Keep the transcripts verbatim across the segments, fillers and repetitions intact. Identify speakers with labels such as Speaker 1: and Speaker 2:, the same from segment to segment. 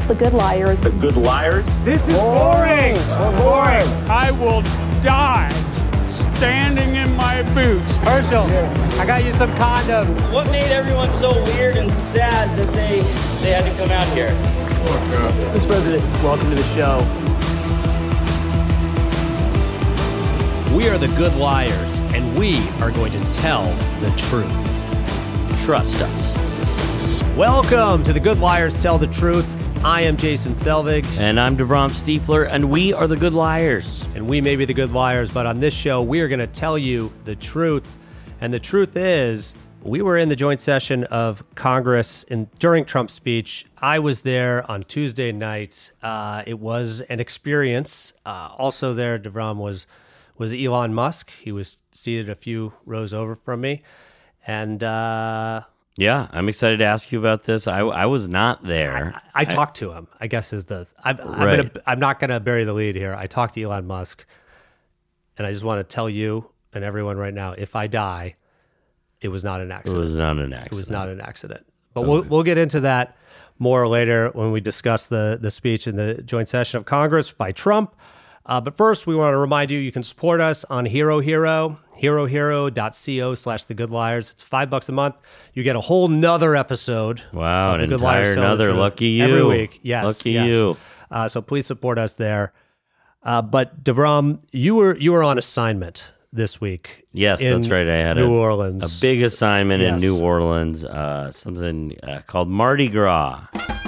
Speaker 1: The Good Liars.
Speaker 2: The Good Liars.
Speaker 3: This is boring.
Speaker 4: We're boring.
Speaker 3: I will die standing in my boots.
Speaker 4: Herschel, I got you some condoms.
Speaker 5: What made everyone so weird and sad that they they had to come out here?
Speaker 6: Mister President, welcome to the show.
Speaker 7: We are the Good Liars, and we are going to tell the truth. Trust us.
Speaker 6: Welcome to the Good Liars Tell the Truth. I am Jason Selvig.
Speaker 8: And I'm DeVrom Stiefler, and we are the Good Liars.
Speaker 6: And we may be the Good Liars, but on this show, we are going to tell you the truth. And the truth is, we were in the joint session of Congress in, during Trump's speech. I was there on Tuesday night. Uh, it was an experience. Uh, also there, DeVrom, was, was Elon Musk. He was seated a few rows over from me. And... Uh,
Speaker 8: Yeah, I'm excited to ask you about this. I, I was not there.
Speaker 6: I, I, I talked to him, I guess is the... I'm, I'm,
Speaker 8: right.
Speaker 6: gonna, I'm not going to bury the lead here. I talked to Elon Musk, and I just want to tell you and everyone right now, if I die, it was not an accident.
Speaker 8: It was not an accident.
Speaker 6: It was not an accident. But
Speaker 8: okay.
Speaker 6: we'll we'll get into that more later when we discuss the, the speech in the joint session of Congress by Trump. Uh, but first, we want to remind you, you can support us on Hero Hero, herohero.co slash The Good Liars. It's five bucks a month. You get a whole nother episode.
Speaker 8: Wow,
Speaker 6: of
Speaker 8: an
Speaker 6: The Good Liars
Speaker 8: entire
Speaker 6: Tell the
Speaker 8: another.
Speaker 6: Truth
Speaker 8: Lucky you.
Speaker 6: Every week. Yes.
Speaker 8: Lucky
Speaker 6: yes.
Speaker 8: you.
Speaker 6: Uh, so please support us there. Uh, but DeVrom, you were you were on assignment this week.
Speaker 8: Yes,
Speaker 6: in
Speaker 8: that's right. I had
Speaker 6: New
Speaker 8: a,
Speaker 6: Orleans.
Speaker 8: a big assignment
Speaker 6: Yes.
Speaker 8: in New Orleans, uh, something uh, called Mardi Gras.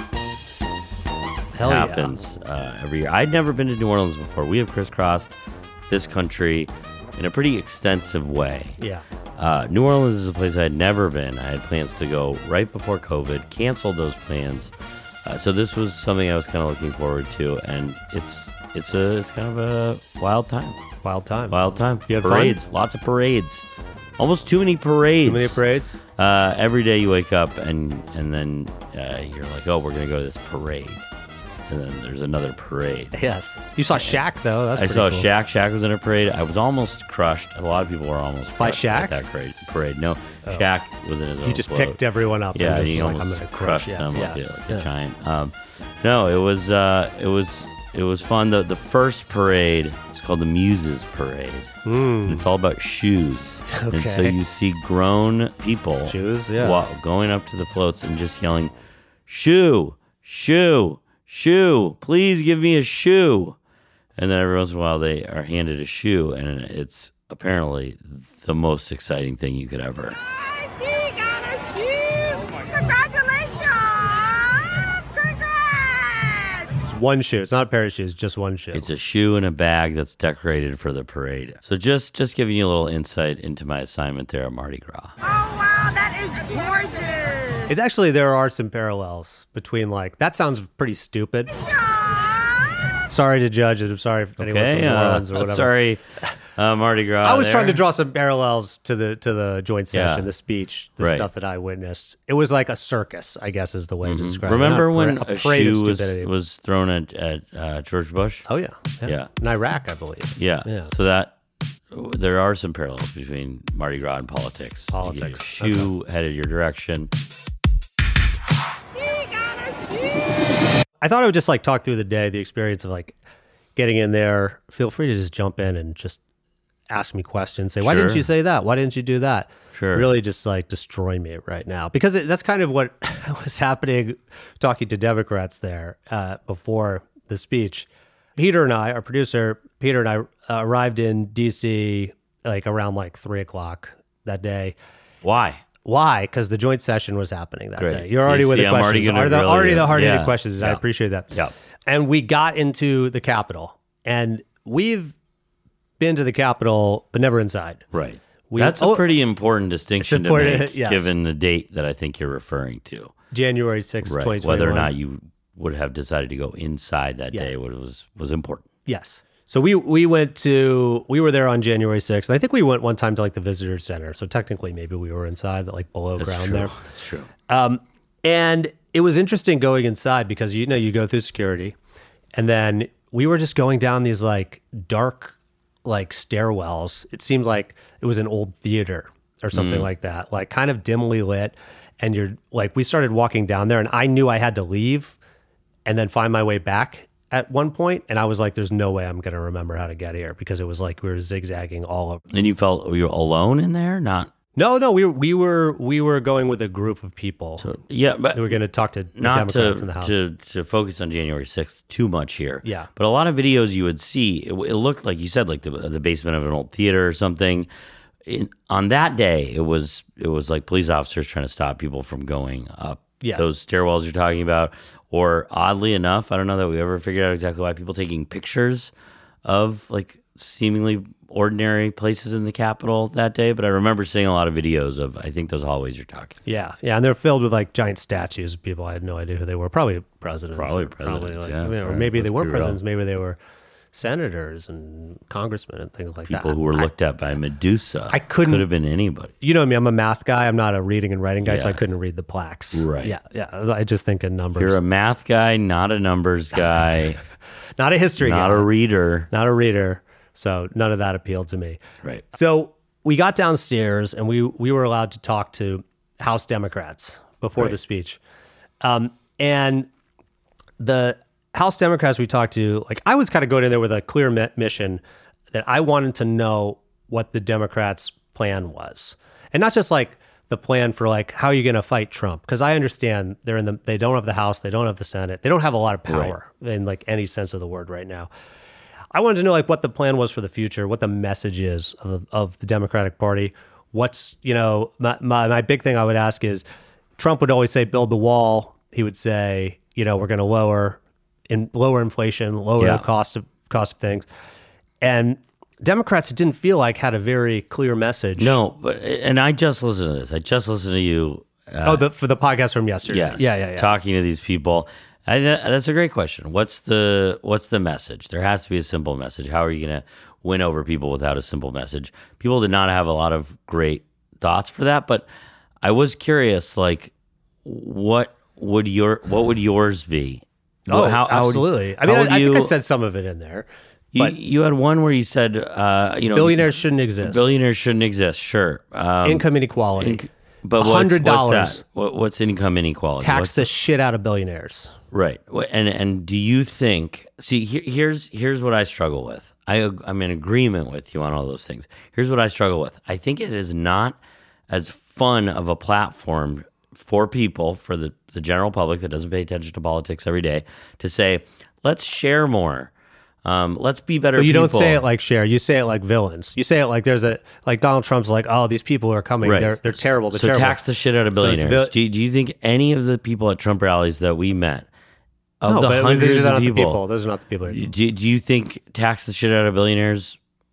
Speaker 6: Hell
Speaker 8: happens
Speaker 6: yeah.
Speaker 8: uh, every year. I'd never been to New Orleans before. We have crisscrossed this country in a pretty extensive way.
Speaker 6: Yeah.
Speaker 8: Uh, New Orleans is a place I had never been. I had plans to go right before COVID, canceled those plans. Uh, so this was something I was kind of looking forward to, and it's it's a it's kind of a wild time.
Speaker 6: Wild time.
Speaker 8: Wild time.
Speaker 6: You had
Speaker 8: parades,
Speaker 6: fun?
Speaker 8: lots of parades. Almost too many parades.
Speaker 6: Too many parades?
Speaker 8: Uh, every day you wake up and and then uh, you're like, oh, we're gonna go to this parade. And then there's another parade.
Speaker 6: Yes. You saw Shaq, though. That's
Speaker 8: I
Speaker 6: pretty
Speaker 8: saw
Speaker 6: cool.
Speaker 8: Shaq. Shaq was in a parade. I was almost crushed. A lot of people were almost
Speaker 6: By
Speaker 8: crushed at
Speaker 6: Shaq?
Speaker 8: that parade. parade. No,
Speaker 6: Oh.
Speaker 8: Shaq was in his own
Speaker 6: He just
Speaker 8: float.
Speaker 6: picked everyone up.
Speaker 8: Yeah,
Speaker 6: and just
Speaker 8: he
Speaker 6: was like,
Speaker 8: almost
Speaker 6: I'm gonna
Speaker 8: crushed
Speaker 6: crush.
Speaker 8: them
Speaker 6: yeah,
Speaker 8: like,
Speaker 6: yeah,
Speaker 8: a, like
Speaker 6: yeah.
Speaker 8: a giant. Um, no, it was uh, it was it was fun. The the first parade is called the Muses Parade.
Speaker 6: Mm.
Speaker 8: It's all about shoes. And so
Speaker 6: Okay.
Speaker 8: you see grown people
Speaker 6: Shoes, yeah.
Speaker 8: wa- going up to the floats and just yelling, "Shoe, shoe, shoe! Please give me a shoe!" And then every once in a while they are handed a shoe, and it's apparently the most exciting thing you could ever.
Speaker 9: She got a shoe! Congratulations! Congrats!
Speaker 6: It's one shoe. It's not a pair of shoes, just one shoe.
Speaker 8: It's a shoe and a bag that's decorated for the parade. So just just giving you a little insight into my assignment there at Mardi Gras.
Speaker 9: Oh, wow, that is gorgeous!
Speaker 6: It's actually, there are some parallels between, like, that sounds pretty stupid. Sorry to judge it. I'm sorry if anyone
Speaker 8: Okay,
Speaker 6: from New
Speaker 8: uh,
Speaker 6: Orleans or whatever.
Speaker 8: sorry, uh, Mardi Gras.
Speaker 6: I was
Speaker 8: there.
Speaker 6: trying to draw some parallels to the to the joint session,
Speaker 8: Yeah.
Speaker 6: the speech, the
Speaker 8: Right.
Speaker 6: stuff that I witnessed. It was like a circus, I guess is the way to describe
Speaker 8: Remember
Speaker 6: it. Not
Speaker 8: when
Speaker 6: a,
Speaker 8: a,
Speaker 6: parade of
Speaker 8: shoe was,
Speaker 6: stupidity.
Speaker 8: was thrown at, at uh, George Bush?
Speaker 6: Oh, yeah. yeah.
Speaker 8: Yeah.
Speaker 6: In Iraq, I believe.
Speaker 8: Yeah.
Speaker 6: Yeah.
Speaker 8: So that there are some parallels between Mardi Gras and politics.
Speaker 6: Politics.
Speaker 8: Your shoe headed your direction.
Speaker 9: She got a shoe!
Speaker 6: I thought I would just like talk through the day, the experience of like getting in there. Feel free to just jump in and just ask me questions. Say, why didn't
Speaker 8: Sure.
Speaker 6: you say that? Why didn't you do that?
Speaker 8: Sure.
Speaker 6: Really just like destroy me right now. Because it, that's kind of what was happening talking to Democrats there uh, before the speech. Peter and I, our producer, Peter and I uh, arrived in D C like around like three o'clock that day.
Speaker 8: Why?
Speaker 6: Why? Because the joint session was happening that
Speaker 8: Great.
Speaker 6: day. You're
Speaker 8: So
Speaker 6: already
Speaker 8: you
Speaker 6: with
Speaker 8: see,
Speaker 6: the
Speaker 8: I'm already
Speaker 6: questions.
Speaker 8: gonna
Speaker 6: Are the,
Speaker 8: grill
Speaker 6: already
Speaker 8: you.
Speaker 6: the hard-hitting
Speaker 8: Yeah.
Speaker 6: questions, and I
Speaker 8: Yeah.
Speaker 6: appreciate that.
Speaker 8: Yeah.
Speaker 6: And we got into the Capitol, and we've been to the Capitol, but never inside.
Speaker 8: Right.
Speaker 6: We-
Speaker 8: That's a
Speaker 6: oh,
Speaker 8: pretty important distinction to
Speaker 6: important,
Speaker 8: make,
Speaker 6: yes.
Speaker 8: given the date that I think you're referring to.
Speaker 6: January sixth,
Speaker 8: Right.
Speaker 6: twenty twenty-one.
Speaker 8: Whether or not you would have decided to go inside that
Speaker 6: Yes.
Speaker 8: day was was important.
Speaker 6: Yes. So we we went to, we were there on January sixth. And I think we went one time to like the visitor center. So technically maybe we were inside, like below
Speaker 8: That's
Speaker 6: ground
Speaker 8: true.
Speaker 6: there.
Speaker 8: That's true.
Speaker 6: Um, and it was interesting going inside because, you know, you go through security and then we were just going down these like dark, like stairwells. It seemed like it was an old theater or something
Speaker 8: Mm.
Speaker 6: like that, like kind of dimly lit. And you're like, we started walking down there and I knew I had to leave and then find my way back at one point. And I was like, there's no way I'm going to remember how to get here because it was like we were zigzagging all over.
Speaker 8: And you felt you were alone in there? Not
Speaker 6: No, no, we were we were we were going with a group of people.
Speaker 8: so, yeah, but
Speaker 6: We were going to talk to the
Speaker 8: not
Speaker 6: Democrats
Speaker 8: to,
Speaker 6: in the House.
Speaker 8: to to focus on January sixth too much here.
Speaker 6: Yeah.
Speaker 8: But a lot of videos you would see, it, it looked like you said, like the the basement of an old theater or something. In, on that day, it was it was like police officers trying to stop people from going up
Speaker 6: Yes.
Speaker 8: those stairwells you're talking about. Or oddly enough, I don't know that we ever figured out exactly why people taking pictures of like seemingly ordinary places in the Capitol that day. But I remember seeing a lot of videos of, I think, those hallways you're talking.
Speaker 6: Yeah, yeah, and they're filled with like giant statues of people. I had no idea who they were. Probably presidents.
Speaker 8: Probably
Speaker 6: or
Speaker 8: presidents,
Speaker 6: like,
Speaker 8: yeah.
Speaker 6: I mean, or
Speaker 8: Right,
Speaker 6: maybe they
Speaker 8: let's
Speaker 6: weren't
Speaker 8: be real.
Speaker 6: presidents. Maybe they were senators and congressmen and things like
Speaker 8: People
Speaker 6: that.
Speaker 8: who were
Speaker 6: I-
Speaker 8: looked at by Medusa.
Speaker 6: I couldn't-
Speaker 8: Could have been anybody.
Speaker 6: You know me. I'm a math guy. I'm not a reading and writing guy, so
Speaker 8: Yeah.
Speaker 6: I couldn't read the plaques.
Speaker 8: Right.
Speaker 6: Yeah, yeah. I just think in numbers.
Speaker 8: You're a math guy, not a numbers guy,
Speaker 6: not a history
Speaker 8: not
Speaker 6: guy.
Speaker 8: a reader.
Speaker 6: Not a reader. So none of that appealed to me.
Speaker 8: Right.
Speaker 6: So we got downstairs and we we were allowed to talk to House Democrats before
Speaker 8: Right.
Speaker 6: the speech. Um, and the House Democrats we talked to, like I was kind of going in there with a clear mi- mission that I wanted to know what the Democrats' plan was. And not just like the plan for like, how are you going to fight Trump? Because I understand they're in the, they don't have the House, they don't have the Senate, they don't have a lot of power in like any sense of the word right now. I wanted to know like what the plan was for the future, what the message is of, of the Democratic Party. What's, you know, my, my, my big thing I would ask is Trump would always say, build the wall. He would say, you know, we're going to lower in lower inflation, lower
Speaker 8: Yeah.
Speaker 6: the cost of cost of things. And Democrats, it didn't feel like had a very clear message.
Speaker 8: No, but and I just listened to this. I just listened to you. Uh,
Speaker 6: Oh, the, for the podcast from yesterday.
Speaker 8: yes,
Speaker 6: Yeah, yeah, yeah.
Speaker 8: talking to these people. I, that, that's a great question. What's the what's the message? There has to be a simple message. How are you going to win over people without a simple message? People did not have a lot of great thoughts for that, but I was curious. Like, what would your what would yours be?
Speaker 6: Oh,
Speaker 8: How- how would-
Speaker 6: absolutely. I mean,
Speaker 8: how
Speaker 6: I,
Speaker 8: would
Speaker 6: I think I
Speaker 8: you-
Speaker 6: said some of it in there.
Speaker 8: You,
Speaker 6: But
Speaker 8: you had one where you said, uh, you know,
Speaker 6: billionaires shouldn't exist.
Speaker 8: Billionaires shouldn't exist. Sure, um,
Speaker 6: Income inequality.
Speaker 8: inc- but what's-
Speaker 6: one hundred dollars.
Speaker 8: What's, that? What, what's income inequality?
Speaker 6: Tax
Speaker 8: What's
Speaker 6: the shit out of billionaires.
Speaker 8: Right. Wh- And and do you think? See, here, here's here's what I struggle with. I ag- I'm in agreement with you on all those things. Here's what I struggle with. I think it is not as fun of a platform for people, for the the general public that doesn't pay attention to politics every day, to say, let's share more. Um, let's be better.
Speaker 6: But you
Speaker 8: people.
Speaker 6: don't say it like share. You say it like villains. You say it like there's a like Donald Trump's like, oh, these people who are coming.
Speaker 8: Right.
Speaker 6: They're they're terrible. They're
Speaker 8: so
Speaker 6: terrible.
Speaker 8: tax the shit out of
Speaker 6: So it's a
Speaker 8: billionaires.
Speaker 6: bill-
Speaker 8: do, you, do you think any of the people at Trump rallies that we met, of
Speaker 6: no,
Speaker 8: the
Speaker 6: but
Speaker 8: hundreds
Speaker 6: those are
Speaker 8: of
Speaker 6: not
Speaker 8: people,
Speaker 6: the people. Those are not the people.
Speaker 8: do, do you think tax the shit out of billionaires?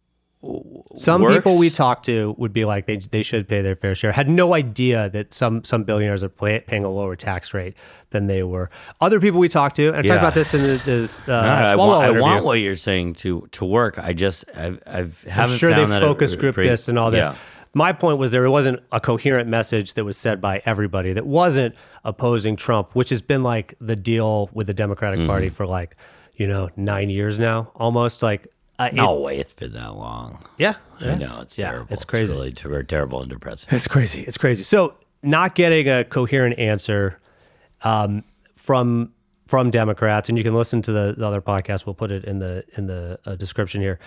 Speaker 6: Some
Speaker 8: works?
Speaker 6: people we talked to would be like they they should pay their fair share. Had no idea that some some billionaires are pay, paying a lower tax rate than they were. Other people we talked to, and I
Speaker 8: Yeah.
Speaker 6: talked about this in the, this uh,
Speaker 8: No, I,
Speaker 6: Swalwell
Speaker 8: want, I
Speaker 6: interview.
Speaker 8: want what you're saying to to work. I just I've I've haven't
Speaker 6: I'm sure
Speaker 8: found
Speaker 6: they
Speaker 8: that
Speaker 6: focus
Speaker 8: a,
Speaker 6: group
Speaker 8: great-
Speaker 6: this and all this.
Speaker 8: Yeah.
Speaker 6: My point was there wasn't a coherent message that was said by everybody that wasn't opposing Trump, which has been like the deal with the Democratic
Speaker 8: Mm-hmm.
Speaker 6: Party for like, you know, nine years now, almost like. Uh, it-
Speaker 8: No way, it's been that long.
Speaker 6: yeah,
Speaker 8: I
Speaker 6: it is.
Speaker 8: know it's
Speaker 6: yeah,
Speaker 8: terrible.
Speaker 6: It's crazy.
Speaker 8: really ter- terrible and depressing.
Speaker 6: It's crazy. It's crazy. So not getting a coherent answer um, from from Democrats, and you can listen to the, the other podcast. We'll put it in the in the uh, description here.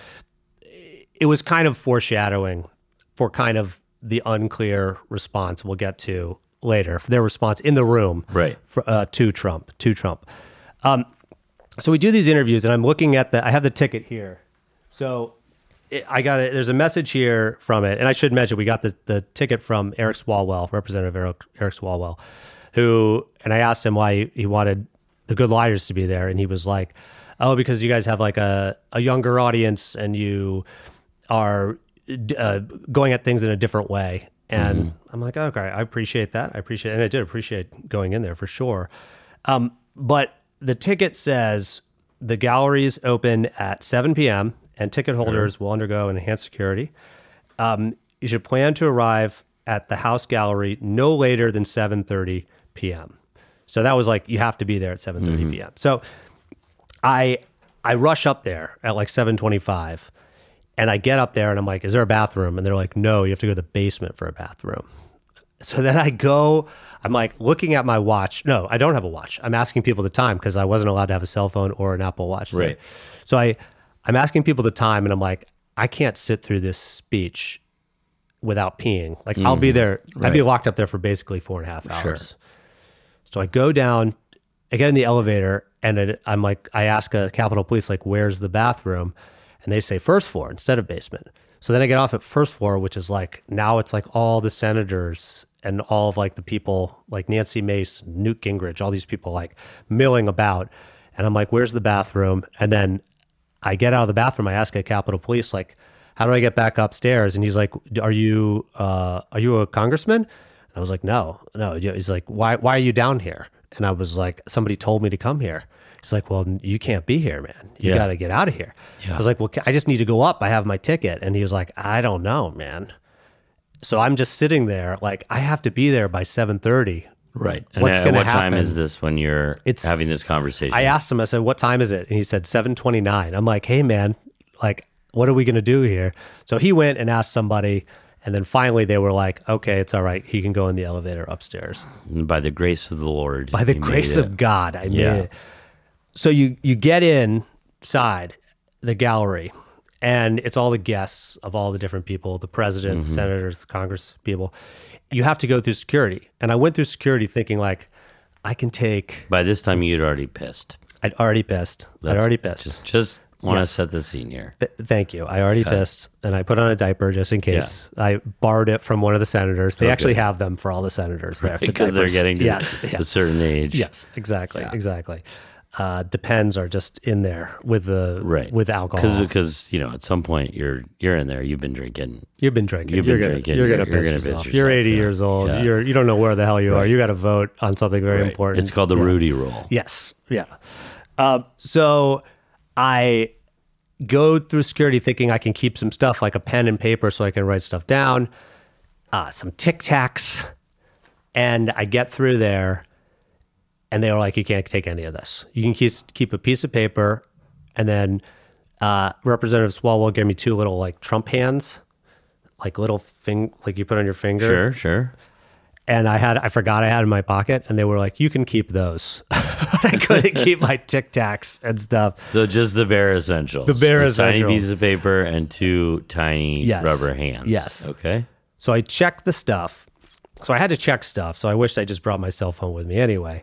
Speaker 6: It was kind of foreshadowing for kind of the unclear response we'll get to later, for their response in the room
Speaker 8: Right.
Speaker 6: for, uh, to Trump, to Trump. Um, so we do these interviews, and I'm looking at the, I have the ticket here. So it, I got it. There's a message here from it. And I should mention, we got the, the ticket from Eric Swalwell, Representative Eric, Eric Swalwell, who, and I asked him why he, he wanted the Good Liars to be there. And he was like, oh, because you guys have like a, a younger audience and you are uh, going at things in a different way. And
Speaker 8: Mm-hmm.
Speaker 6: I'm like, okay, I appreciate that. I appreciate, and I did appreciate going in there for sure. Um, but the ticket says the galleries open at seven p.m. and ticket holders will undergo enhanced security. Um, you should plan to arrive at the House Gallery no later than seven thirty p.m. So that was like, you have to be there at seven thirty p.m. So I I rush up there at like seven twenty-five, and I get up there and I'm like, is there a bathroom? And they're like, no, you have to go to the basement for a bathroom. So then I go, I'm like looking at my watch. No, I don't have a watch. I'm asking people the time because I wasn't allowed to have a cell phone or an Apple Watch. So,
Speaker 8: Right.
Speaker 6: So I, I'm asking people the time, and I'm like, I can't sit through this speech without peeing. Like I'll be there, I'd be
Speaker 8: Right.
Speaker 6: locked up there for basically four and a half hours. So I go down, I get in the elevator, and it, I'm like, I ask a Capitol Police, like, where's the bathroom? And they say first floor instead of basement. So then I get off at first floor, which is like, now it's like all the senators and all of like the people like Nancy Mace, Newt Gingrich, all these people like milling about. And I'm like, where's the bathroom? And then I get out of the bathroom. I ask a Capitol Police, like, how do I get back upstairs? And he's like, are you, uh, are you a congressman? And I was like, no, no. He's like, why, why are you down here? And I was like, somebody told me to come here. He's like, well, you can't be here, man. You
Speaker 8: Yeah.
Speaker 6: got to get out of here.
Speaker 8: Yeah.
Speaker 6: I was like, well, I just need to go up. I have my ticket. And he was like, I don't know, man. So I'm just sitting there like, I have to be there by seven thirty.
Speaker 8: Right. And
Speaker 6: What's
Speaker 8: at
Speaker 6: gonna
Speaker 8: what time
Speaker 6: happen?
Speaker 8: is this when you're
Speaker 6: It's-
Speaker 8: having this conversation?
Speaker 6: I asked him, I said, what time is it? And he said, seven twenty-nine. I'm like, hey, man, like, what are we going to do here? So he went and asked somebody. And then finally they were like, okay, it's all right. He can go in the elevator upstairs.
Speaker 8: And by the grace of the Lord.
Speaker 6: By the
Speaker 8: you
Speaker 6: grace
Speaker 8: made
Speaker 6: of
Speaker 8: it.
Speaker 6: God, I made
Speaker 8: Yeah.
Speaker 6: it. So you, you get inside the gallery, and it's all the guests of all the different people, the president,
Speaker 8: Mm-hmm.
Speaker 6: the senators, the Congress people. You have to go through security. And I went through security thinking like, I can take,
Speaker 8: By this time, you'd already pissed.
Speaker 6: I'd already pissed. I'd
Speaker 8: That's-
Speaker 6: already pissed.
Speaker 8: Just, just want to
Speaker 6: Yes.
Speaker 8: set the scene here.
Speaker 6: Th- thank you. I already pissed, and I put on a diaper just in case. I borrowed it from one of the senators. They
Speaker 8: Okay.
Speaker 6: actually have them for all the senators there. the
Speaker 8: Because they're
Speaker 6: diapers.
Speaker 8: getting to
Speaker 6: yes,
Speaker 8: a
Speaker 6: yes,
Speaker 8: certain age.
Speaker 6: yes, exactly, exactly. Uh, Depends are just in there with the
Speaker 8: Right.
Speaker 6: with alcohol.
Speaker 8: Because, you know, at some point you're you're in there. You've been drinking.
Speaker 6: You've been drinking.
Speaker 8: You've
Speaker 6: you're
Speaker 8: been
Speaker 6: gonna,
Speaker 8: drinking.
Speaker 6: You're gonna
Speaker 8: You're- you're
Speaker 6: piss
Speaker 8: gonna piss
Speaker 6: yourself. You're
Speaker 8: yourself,
Speaker 6: eighty
Speaker 8: yeah.
Speaker 6: years old.
Speaker 8: Yeah.
Speaker 6: You're you don't know where the hell you are.
Speaker 8: Right.
Speaker 6: You got to vote on something very
Speaker 8: Right.
Speaker 6: important.
Speaker 8: It's called the
Speaker 6: Yeah.
Speaker 8: Rudy Rule.
Speaker 6: Yes. Yeah. Uh, so I go through security thinking I can keep some stuff like a pen and paper so I can write stuff down, uh, some Tic Tacs, and I get through there, and they were like, you can't take any of this. You can keep, keep a piece of paper, and then uh, Representative Swalwell gave me two little like Trump hands, like little thing, like you put on your finger.
Speaker 8: Sure, sure.
Speaker 6: And I had, I forgot I had in my pocket, and they were like, you can keep those. I couldn't keep my Tic Tacs and stuff.
Speaker 8: So just the bare essentials.
Speaker 6: The bare
Speaker 8: A tiny
Speaker 6: essentials.
Speaker 8: piece of paper and two tiny
Speaker 6: Yes.
Speaker 8: rubber hands.
Speaker 6: Yes.
Speaker 8: Okay.
Speaker 6: So I checked the stuff. So I had to check stuff. So I wished I just brought my cell phone with me anyway.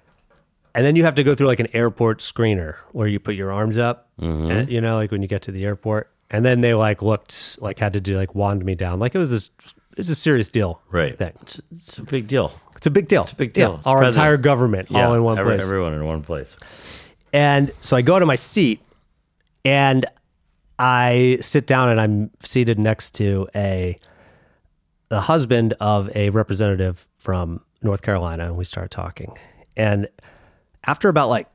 Speaker 6: And then you have to go through like an airport screener where you put your arms up, and, you know, like when you get to the airport. And then they like looked, like had to do like wand me down. Like it was this, it was a serious deal.
Speaker 8: Right.
Speaker 6: Thing.
Speaker 8: It's, it's a big deal.
Speaker 6: It's a big deal. It's
Speaker 8: a big deal.
Speaker 6: Yeah,
Speaker 8: It's
Speaker 6: our
Speaker 8: president.
Speaker 6: entire government
Speaker 8: Yeah,
Speaker 6: all in one
Speaker 8: every-
Speaker 6: place.
Speaker 8: Everyone in one place.
Speaker 6: And so I go to my seat, and I sit down, and I'm seated next to a the husband of a representative from North Carolina, and we start talking. And after about like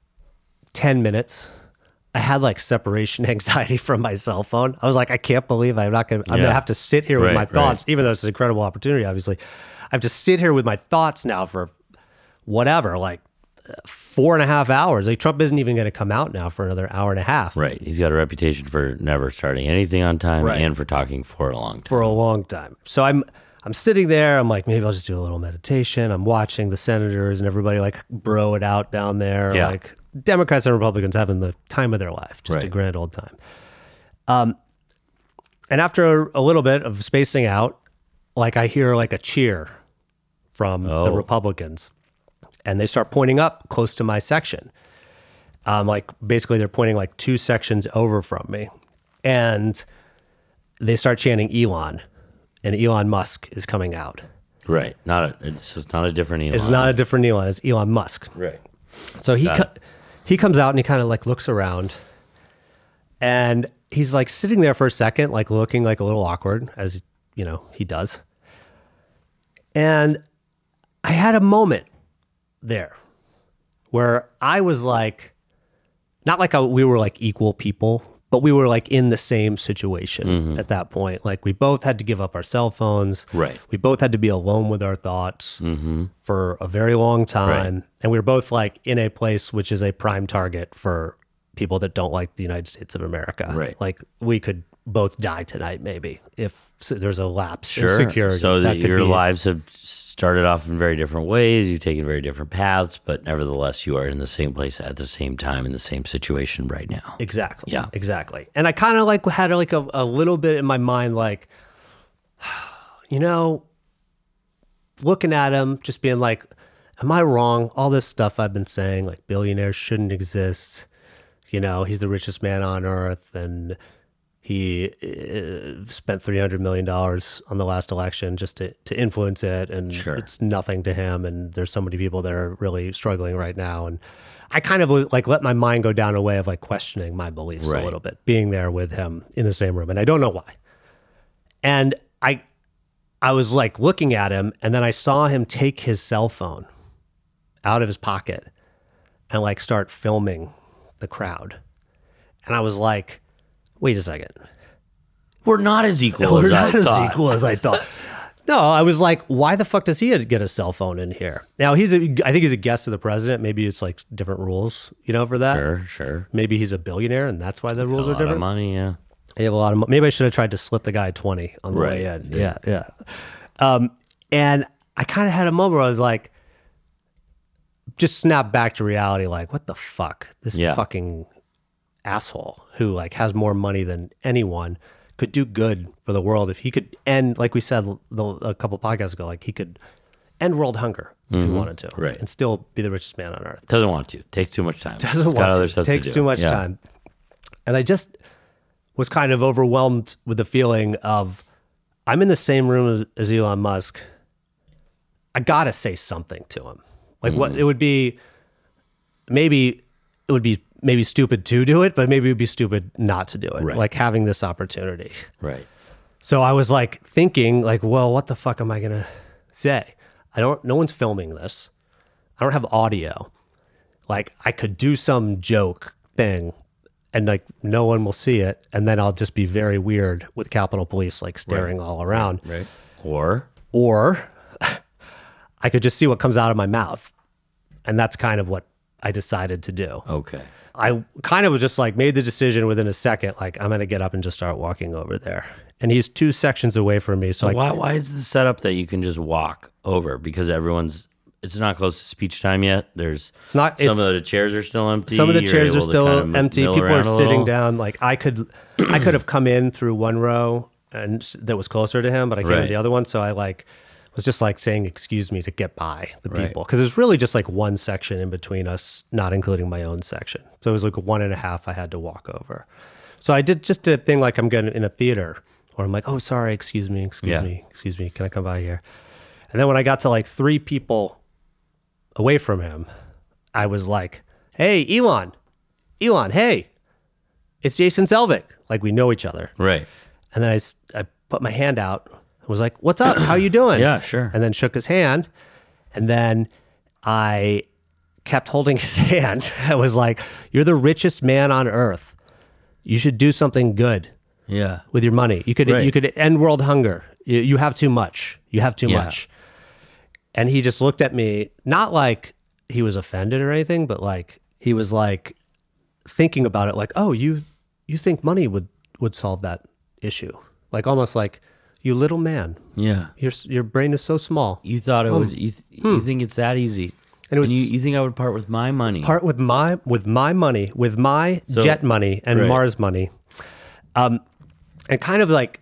Speaker 6: ten minutes, I had like separation anxiety from my cell phone. I was like, I can't believe I'm not gonna I'm
Speaker 8: Yeah.
Speaker 6: gonna have to sit here with
Speaker 8: Right,
Speaker 6: my
Speaker 8: right.
Speaker 6: thoughts, even though it's an incredible opportunity, obviously. I have to sit here with my thoughts now for whatever, like four and a half hours. Like Trump isn't even going to come out now for another hour and a half
Speaker 8: Right. He's got a reputation for never starting anything on time
Speaker 6: Right.
Speaker 8: and for talking for a long time.
Speaker 6: for a long time. So I'm I'm sitting there. I'm like, maybe I'll just do a little meditation. I'm watching the senators and everybody like bro it out down there.
Speaker 8: Yeah.
Speaker 6: Like Democrats and Republicans having the time of their life, just a
Speaker 8: Right.
Speaker 6: grand old time. Um, and after a, a little bit of spacing out, like I hear like a cheer from the
Speaker 8: Oh.
Speaker 6: Republicans, and they start pointing up close to my section. Um, like basically they're pointing like two sections over from me, and they start chanting Elon, and Elon Musk is coming out.
Speaker 8: Right. Not a, it's just not a different Elon.
Speaker 6: It's not a different Elon, it's Elon Musk.
Speaker 8: Right.
Speaker 6: So he
Speaker 8: Got
Speaker 6: co-
Speaker 8: it.
Speaker 6: he comes out and he kind of like looks around, and he's like sitting there for a second, like looking like a little awkward, as you know he does. And I had a moment there where I was like, not like a, we were like equal people, but we were like in the same situation at that point. Like we both had to give up our cell phones.
Speaker 8: Right.
Speaker 6: We both had to be alone with our thoughts for a very long time.
Speaker 8: Right.
Speaker 6: And we were both like in a place which is a prime target for people that don't like the United States of America.
Speaker 8: Right.
Speaker 6: Like we could both die tonight, maybe, if so there's a lapse
Speaker 8: Sure.
Speaker 6: in security.
Speaker 8: So that
Speaker 6: could
Speaker 8: your
Speaker 6: be-
Speaker 8: lives have started off in very different ways. You've taken very different paths, but nevertheless, you are in the same place at the same time in the same situation right now.
Speaker 6: Exactly.
Speaker 8: Yeah.
Speaker 6: Exactly. And I kind of like had like a, a little bit in my mind, like, you know, looking at him, just being like, am I wrong? All this stuff I've been saying, like billionaires shouldn't exist. You know, he's the richest man on earth, and he uh, spent three hundred million dollars on the last election just to, to influence it, and
Speaker 8: Sure.
Speaker 6: it's nothing to him, and there's so many people that are really struggling right now. And I kind of like let my mind go down a way of like questioning my beliefs
Speaker 8: Right.
Speaker 6: a little bit, being there with him in the same room, and I don't know why. And I, I was like looking at him, and then I saw him take his cell phone out of his pocket and like start filming the crowd. And I was like, wait a second.
Speaker 8: We're not as equal
Speaker 6: We're
Speaker 8: as
Speaker 6: not
Speaker 8: I
Speaker 6: as
Speaker 8: thought.
Speaker 6: equal as I thought. No, I was like, why the fuck does he get a cell phone in here? Now he's a, I think he's a guest of the president. Maybe it's like different rules, you know, for that.
Speaker 8: Sure, sure.
Speaker 6: Maybe he's a billionaire and that's why the rules
Speaker 8: a
Speaker 6: are
Speaker 8: lot of
Speaker 6: different.
Speaker 8: money, yeah.
Speaker 6: I have a lot of money. Maybe I should have tried to slip the guy twenty on the
Speaker 8: Right.
Speaker 6: way in. Yeah, yeah. Um, and I kind of had a moment where I was like, just snap back to reality. Like, what the fuck? This
Speaker 8: Yeah.
Speaker 6: fucking asshole who like has more money than anyone could do good for the world if he could end, like we said the, a couple podcasts ago, like he could end world hunger if he wanted to,
Speaker 8: Right.
Speaker 6: and still be the richest man on earth.
Speaker 8: Doesn't want to. Takes too much time.
Speaker 6: Doesn't
Speaker 8: It's got
Speaker 6: want
Speaker 8: other
Speaker 6: to.
Speaker 8: stuff
Speaker 6: Takes
Speaker 8: to do.
Speaker 6: too much
Speaker 8: Yeah.
Speaker 6: time. And I just was kind of overwhelmed with the feeling of I'm in the same room as, as Elon Musk. I gotta say something to him. Like what it would be, maybe it would be maybe stupid to do it, but maybe it would be stupid not to do it.
Speaker 8: Right.
Speaker 6: Like having this opportunity.
Speaker 8: Right.
Speaker 6: So I was like thinking, like, well, what the fuck am I gonna say? I don't. No one's filming this. I don't have audio. Like I could do some joke thing, and like no one will see it, and then I'll just be very weird with Capitol Police like staring all around.
Speaker 8: Right. Or
Speaker 6: Or I could just see what comes out of my mouth, and that's kind of what I decided to do.
Speaker 8: okay.
Speaker 6: I kind of was just like made the decision within a second, like I'm gonna get up and just start walking over there. And he's two sections away from me, so I,
Speaker 8: why why is the setup that you can just walk over? Because everyone's it's not close to speech time yet. There's
Speaker 6: It's not-
Speaker 8: some
Speaker 6: it's-
Speaker 8: of the chairs are still empty.
Speaker 6: some of the
Speaker 8: You're
Speaker 6: chairs are
Speaker 8: able to
Speaker 6: still
Speaker 8: kind of
Speaker 6: empty.
Speaker 8: mill
Speaker 6: People are
Speaker 8: around a
Speaker 6: sitting
Speaker 8: little.
Speaker 6: down. Like I could, I could have come in through one row and s- that was closer to him, but I came in
Speaker 8: Right.
Speaker 6: the other one. So I like was just like saying excuse me to get by the
Speaker 8: Right.
Speaker 6: people because there's really just like one section in between us, not including my own section. So it was like one and a half I had to walk over. So I did just did a thing like I'm going in a theater, or I'm like, oh sorry, excuse me, excuse
Speaker 8: Yeah.
Speaker 6: me, excuse me, can I come by here? And then when I got to like three people away from him, I was like, hey, Elon, Elon, hey, it's Jason Selvig. Like we know each other.
Speaker 8: Right.
Speaker 6: And then I, s- I put my hand out and was like, what's up? How you doing?
Speaker 8: Yeah, sure.
Speaker 6: And then shook his hand. And then I kept holding his hand. I was like, you're the richest man on earth. You should do something good
Speaker 8: Yeah.
Speaker 6: with your money. You could
Speaker 8: Right.
Speaker 6: you could end world hunger. You, you have too much. You have too
Speaker 8: Yeah.
Speaker 6: much. And he just looked at me, not like he was offended or anything, but like he was like thinking about it, like, oh, you you think money would would solve that issue? Like almost like, you little man,
Speaker 8: Yeah.
Speaker 6: your your brain is so small.
Speaker 8: You thought it would you, th- you think it's that easy.
Speaker 6: And it was-
Speaker 8: you, you think I would part with my money.
Speaker 6: Part with my with my money, with my
Speaker 8: So-
Speaker 6: jet money and
Speaker 8: right.
Speaker 6: Mars money, um, and kind of like,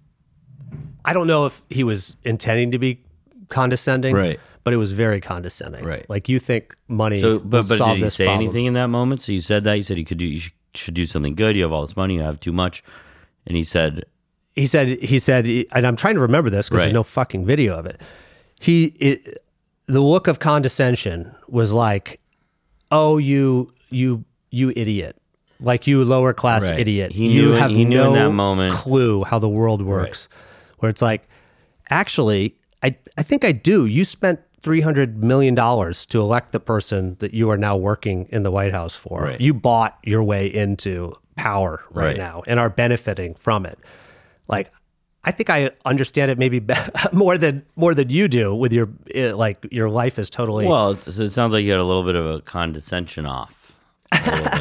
Speaker 6: I don't know if he was intending to be condescending,
Speaker 8: Right.
Speaker 6: But it was very condescending,
Speaker 8: Right.
Speaker 6: Like you think money
Speaker 8: So,
Speaker 6: will
Speaker 8: but but
Speaker 6: solve
Speaker 8: did he
Speaker 6: this
Speaker 8: say
Speaker 6: problem.
Speaker 8: anything in that moment? So you said that you said you could do you should, should do something good. You have all this money. You have too much, and he said,
Speaker 6: He said, he said, and I'm trying to remember this because
Speaker 8: Right.
Speaker 6: there's no fucking video of it. He, it, the look of condescension was like, "Oh, you, you, you idiot! Like you lower class
Speaker 8: Right.
Speaker 6: idiot.
Speaker 8: He
Speaker 6: you
Speaker 8: knew it-
Speaker 6: have
Speaker 8: he knew
Speaker 6: no
Speaker 8: in that moment."
Speaker 6: clue how the world works." Where it's like, actually, I, I think I do. You spent three hundred million dollars to elect the person that you are now working in the White House for.
Speaker 8: Right.
Speaker 6: You bought your way into power right,
Speaker 8: Right.
Speaker 6: now and are benefiting from it. Like, I think I understand it maybe be- more than more than you do with your uh, like your life is totally
Speaker 8: "Well, it's, so it sounds like you had a little bit of a condescension off." A little bit.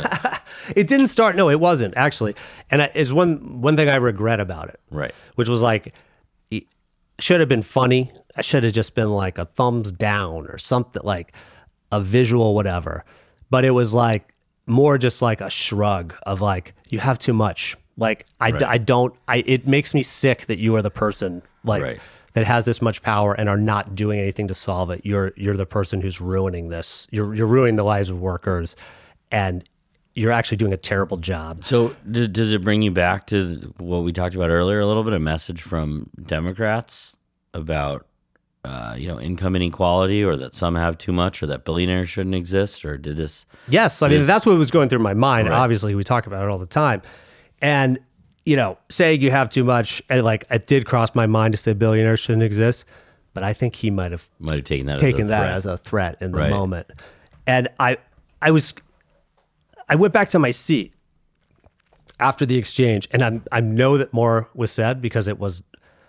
Speaker 6: It didn't start. No, it wasn't actually. And I, it's one one thing I regret about it.
Speaker 8: Right.
Speaker 6: Which was like, it should have been funny. I should have just been like a thumbs down or something, like a visual whatever. But it was like more just like a shrug of like, you have too much. Like I,
Speaker 8: Right.
Speaker 6: I don't. I it makes me sick that you are the person like.
Speaker 8: Right.
Speaker 6: that has this much power and are not doing anything to solve it. You're you're the person who's ruining this. You're you're ruining the lives of workers, and you're actually doing a terrible job.
Speaker 8: So d- does it bring you back to what we talked about earlier? A little bit of message from Democrats about uh, you know income inequality, or that some have too much, or that billionaires shouldn't exist, or did this?
Speaker 6: Yes, I mean
Speaker 8: This-
Speaker 6: that's what was going through my mind.
Speaker 8: Right.
Speaker 6: Obviously, we talk about it all the time, and you know, saying you have too much, and like it did cross my mind to say billionaires shouldn't exist, but I think he might have
Speaker 8: Might have taken that
Speaker 6: taken
Speaker 8: as a
Speaker 6: that
Speaker 8: threat.
Speaker 6: as a threat in the
Speaker 8: Right.
Speaker 6: moment. And I I was I went back to my seat after the exchange, and I'm I know that more was said because it was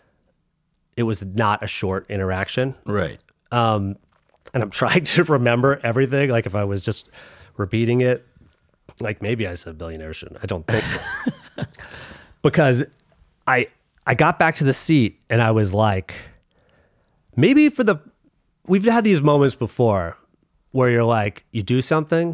Speaker 6: it was not a short interaction.
Speaker 8: right.
Speaker 6: Um and I'm trying to remember everything. Like if I was just repeating it, like maybe I said billionaires shouldn't. I don't think so. Because I I got back to the seat and I was like, maybe for the we've had these moments before where you're like, you do something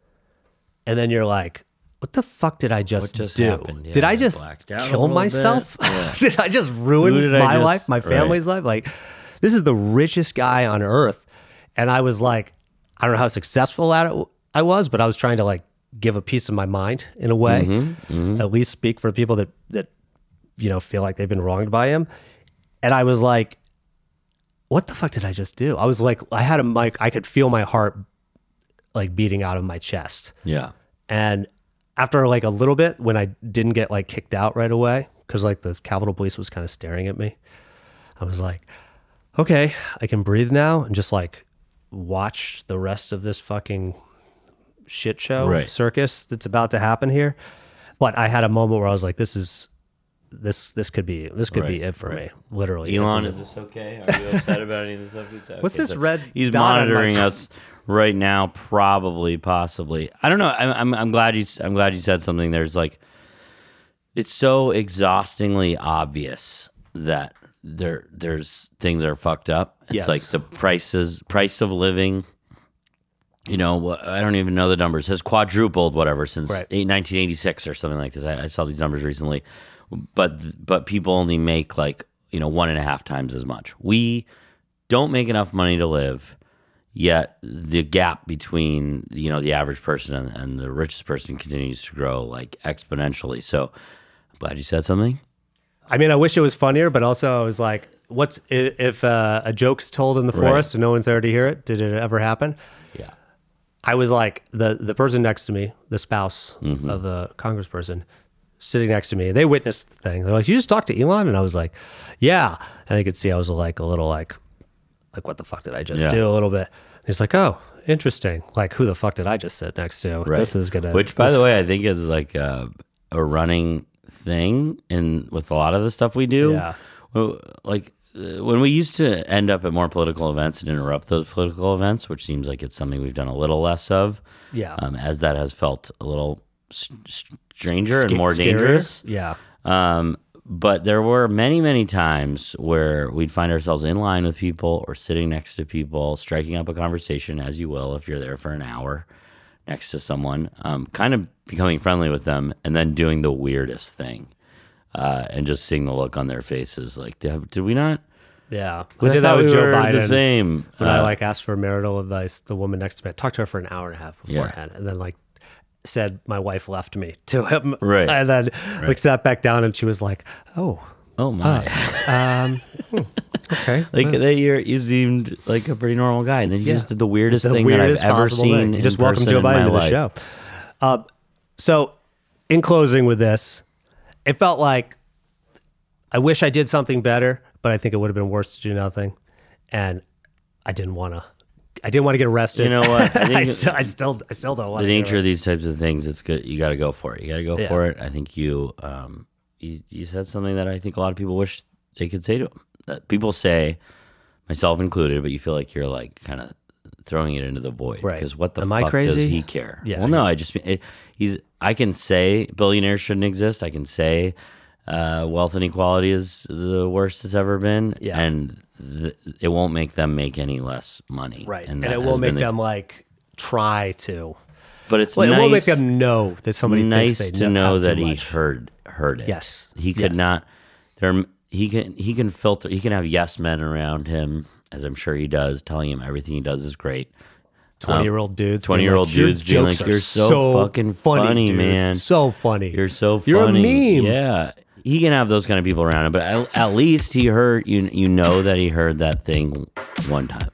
Speaker 6: and then you're like, what the fuck did I just,
Speaker 8: What just
Speaker 6: do?
Speaker 8: happened? Yeah,
Speaker 6: did I
Speaker 8: I
Speaker 6: just
Speaker 8: blacked out a
Speaker 6: kill
Speaker 8: little
Speaker 6: myself?
Speaker 8: bit. Yeah.
Speaker 6: Did I just ruin
Speaker 8: Who did I
Speaker 6: my
Speaker 8: just-
Speaker 6: life, my
Speaker 8: right.
Speaker 6: family's life? Like, this is the richest guy on earth. And I was like, I don't know how successful at it I was, but I was trying to like give a piece of my mind in a way,
Speaker 8: Mm-hmm,
Speaker 6: at least speak for people that, that, you know, feel like they've been wronged by him. And I was like, what the fuck did I just do? I was like, I had a mic. I could feel my heart like beating out of my chest.
Speaker 8: Yeah.
Speaker 6: And after like a little bit, when I didn't get like kicked out right away, because like the Capitol Police was kind of staring at me, I was like, okay, I can breathe now and just like watch the rest of this fucking shit show
Speaker 8: Right.
Speaker 6: circus that's about to happen here. But I had a moment where I was like, this is this this could be this could be
Speaker 8: Right,
Speaker 6: it for
Speaker 8: right.
Speaker 6: me, literally.
Speaker 8: Elon,
Speaker 6: it
Speaker 8: is
Speaker 6: for me.
Speaker 8: this okay? Are you upset about any of this stuff? He said?
Speaker 6: What's
Speaker 8: Okay,
Speaker 6: this
Speaker 8: so
Speaker 6: red
Speaker 8: He's
Speaker 6: dot on my
Speaker 8: monitoring
Speaker 6: phone?
Speaker 8: us right now, probably, possibly. I don't know. I'm, I'm, I'm glad you. I'm glad you said something. There's like, it's so exhaustingly obvious that there, there's things are fucked up. It's
Speaker 6: Yes.
Speaker 8: like the prices, price of living. You know, I don't even know the numbers. Has quadrupled, whatever, since
Speaker 6: Right.
Speaker 8: eight, nineteen eighty-six or something like this. I, I saw these numbers recently, but but people only make like you know one and a half times as much. We don't make enough money to live, yet the gap between you know the average person and, and the richest person continues to grow like exponentially. So I'm glad you said something.
Speaker 6: I mean, I wish it was funnier, but also I was like, what's i- if uh, a joke's told in the
Speaker 8: Right.
Speaker 6: forest and no one's there to hear it? Did it ever happen?
Speaker 8: Yeah.
Speaker 6: I was like, the the person next to me, the spouse
Speaker 8: Mm-hmm.
Speaker 6: of the congressperson sitting next to me, they witnessed the thing. They're like, you just talked to Elon? And I was like, yeah. And they could see I was like a little like, like, what the fuck did I just
Speaker 8: Yeah.
Speaker 6: do a little bit? And he's like, oh, interesting. Like, who the fuck did I just sit next to?
Speaker 8: Right.
Speaker 6: This is going to...
Speaker 8: Which, by the way, I think is like a, a running thing in with a lot of the stuff we do.
Speaker 6: Yeah.
Speaker 8: Well, like uh, when we used to end up at more political events and interrupt those political events, which seems like it's something we've done a little less of.
Speaker 6: Yeah.
Speaker 8: Um, as that has felt a little s- stranger and
Speaker 6: Sca-
Speaker 8: more
Speaker 6: scarier.
Speaker 8: dangerous.
Speaker 6: Yeah.
Speaker 8: Um, but there were many, many times where we'd find ourselves in line with people or sitting next to people, striking up a conversation, as you will if you're there for an hour next to someone, um, kind of becoming friendly with them, and then doing the weirdest thing, uh, and just seeing the look on their faces, like, did, did we not?
Speaker 6: Yeah.
Speaker 8: I
Speaker 6: We did
Speaker 8: thought
Speaker 6: that with
Speaker 8: we
Speaker 6: Joe
Speaker 8: were
Speaker 6: Biden.
Speaker 8: The same.
Speaker 6: When I
Speaker 8: Uh,
Speaker 6: like asked for marital advice, the woman next to me, I talked to her for an hour and a half
Speaker 8: Yeah.
Speaker 6: beforehand, and then like said my wife left me to him,
Speaker 8: Right.
Speaker 6: And then like sat back down, and she was like, "Oh,
Speaker 8: oh my!
Speaker 6: um, hmm, okay."
Speaker 8: like they, you're, you seemed like a pretty normal guy, and then you
Speaker 6: Yeah.
Speaker 8: just did the weirdest
Speaker 6: The
Speaker 8: thing
Speaker 6: weirdest
Speaker 8: that I've ever
Speaker 6: possible
Speaker 8: seen.
Speaker 6: thing. You
Speaker 8: in
Speaker 6: just welcome
Speaker 8: person
Speaker 6: Joe
Speaker 8: in my
Speaker 6: Biden to the
Speaker 8: life.
Speaker 6: show. Uh, so, in closing with this, it felt like I wish I did something better, but I think it would have been worse to do nothing, and I didn't want to. I didn't want to get arrested.
Speaker 8: You know what? I
Speaker 6: I,
Speaker 8: think
Speaker 6: still, I still, I still don't want
Speaker 8: the
Speaker 6: to.
Speaker 8: nature of these types of things, it's good. You got to go for it. You got to go
Speaker 6: Yeah.
Speaker 8: for it. I think you, um, you, you said something that I think a lot of people wish they could say to them. That people say, myself included, but you feel like you're like kind of throwing it into the void.
Speaker 6: Right.
Speaker 8: Because what the
Speaker 6: Am I
Speaker 8: fuck
Speaker 6: crazy?
Speaker 8: does he care?
Speaker 6: Yeah,
Speaker 8: Well, no, I just it, he's. I can say billionaires shouldn't exist. I can say uh, wealth inequality is the worst it's ever been.
Speaker 6: Yeah.
Speaker 8: And th- it won't make them make any less money.
Speaker 6: Right.
Speaker 8: And,
Speaker 6: And,
Speaker 8: that
Speaker 6: it will
Speaker 8: has
Speaker 6: make
Speaker 8: been the-
Speaker 6: them like try to.
Speaker 8: But it's
Speaker 6: Well,
Speaker 8: nice.
Speaker 6: it will make them know that somebody
Speaker 8: nice
Speaker 6: thinks they
Speaker 8: to
Speaker 6: know
Speaker 8: know that
Speaker 6: too
Speaker 8: he
Speaker 6: much.
Speaker 8: heard heard it.
Speaker 6: Yes.
Speaker 8: he could
Speaker 6: Yes.
Speaker 8: not. There, he can he can filter. He can have yes men around him, as I'm sure he does, telling him everything he does is great.
Speaker 6: twenty-year-old dudes. being
Speaker 8: twenty-year-old
Speaker 6: like, "Your
Speaker 8: dudes being like,
Speaker 6: jokes are
Speaker 8: "You're so fucking funny,
Speaker 6: dude.
Speaker 8: man.
Speaker 6: So funny.
Speaker 8: You're so
Speaker 6: You're a
Speaker 8: funny."
Speaker 6: meme."
Speaker 8: Yeah, he can have those kind of people around him, but at, at least he heard you. You know that he heard that thing one time.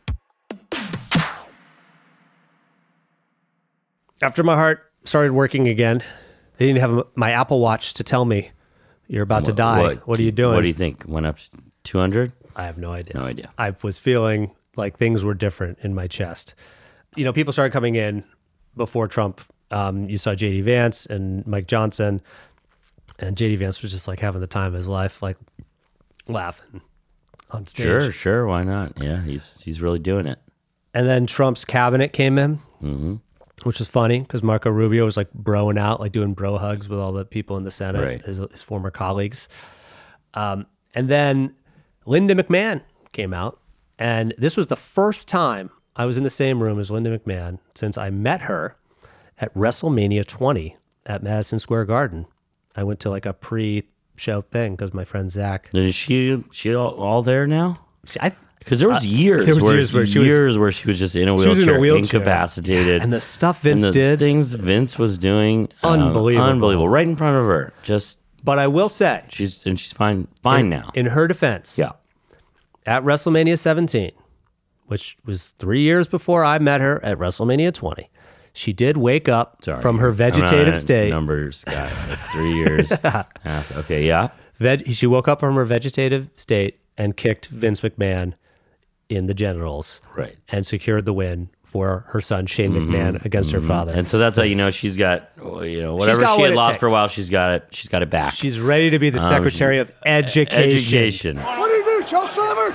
Speaker 6: After my heart started working again, they didn't have my Apple Watch to tell me you're about to die. What, are you doing?
Speaker 8: What do you think? Went up two hundred?
Speaker 6: I have no idea.
Speaker 8: No idea.
Speaker 6: I was feeling like things were different in my chest. You know, people started coming in before Trump. Um, you saw J D Vance and Mike Johnson, and J D Vance was just like having the time of his life, like laughing on stage.
Speaker 8: Sure, sure. Why not? Yeah, he's he's really doing it.
Speaker 6: And then Trump's cabinet came in,
Speaker 8: Mm-hmm.
Speaker 6: which was funny because Marco Rubio was like broing out, like doing bro hugs with all the people in the Senate,
Speaker 8: Right.
Speaker 6: his, his former colleagues. Um, and then Linda McMahon came out. And this was the first time I was in the same room as Linda McMahon since I met her at WrestleMania twenty at Madison Square Garden. I went to like a pre-show thing because my friend Zach.
Speaker 8: Is she she all, all there now?
Speaker 6: She, I,
Speaker 8: Because there was
Speaker 6: Uh,
Speaker 8: years,
Speaker 6: there was
Speaker 8: where,
Speaker 6: years where she was-
Speaker 8: years where she was just in a
Speaker 6: she was
Speaker 8: wheelchair,
Speaker 6: in a wheelchair.
Speaker 8: incapacitated,
Speaker 6: and the stuff Vince
Speaker 8: and the
Speaker 6: did.
Speaker 8: things Vince was doing, um,
Speaker 6: Unbelievable.
Speaker 8: unbelievable, right in front of her. Just
Speaker 6: But I will say,
Speaker 8: she's and she's fine, fine
Speaker 6: in,
Speaker 8: now.
Speaker 6: in her defense,
Speaker 8: yeah,
Speaker 6: at WrestleMania seventeen, which was three years before I met her at WrestleMania twenty, she did wake up
Speaker 8: Sorry,
Speaker 6: from her
Speaker 8: I'm
Speaker 6: vegetative
Speaker 8: not a
Speaker 6: state.
Speaker 8: Numbers guy. That's three years. Half- okay, yeah.
Speaker 6: Veg- she woke up from her vegetative state and kicked Vince McMahon in the genitals,
Speaker 8: Right.
Speaker 6: and secured the win for her son Shane McMahon against her father.
Speaker 8: And so that's how you know she's got, you know, whatever
Speaker 6: got
Speaker 8: she
Speaker 6: what
Speaker 8: had
Speaker 6: it
Speaker 8: lost for a
Speaker 6: takes.
Speaker 8: while, she's got it. She's got it back.
Speaker 6: She's ready to be the Secretary of Education.
Speaker 8: Education.
Speaker 1: What do you do, chokeslammer?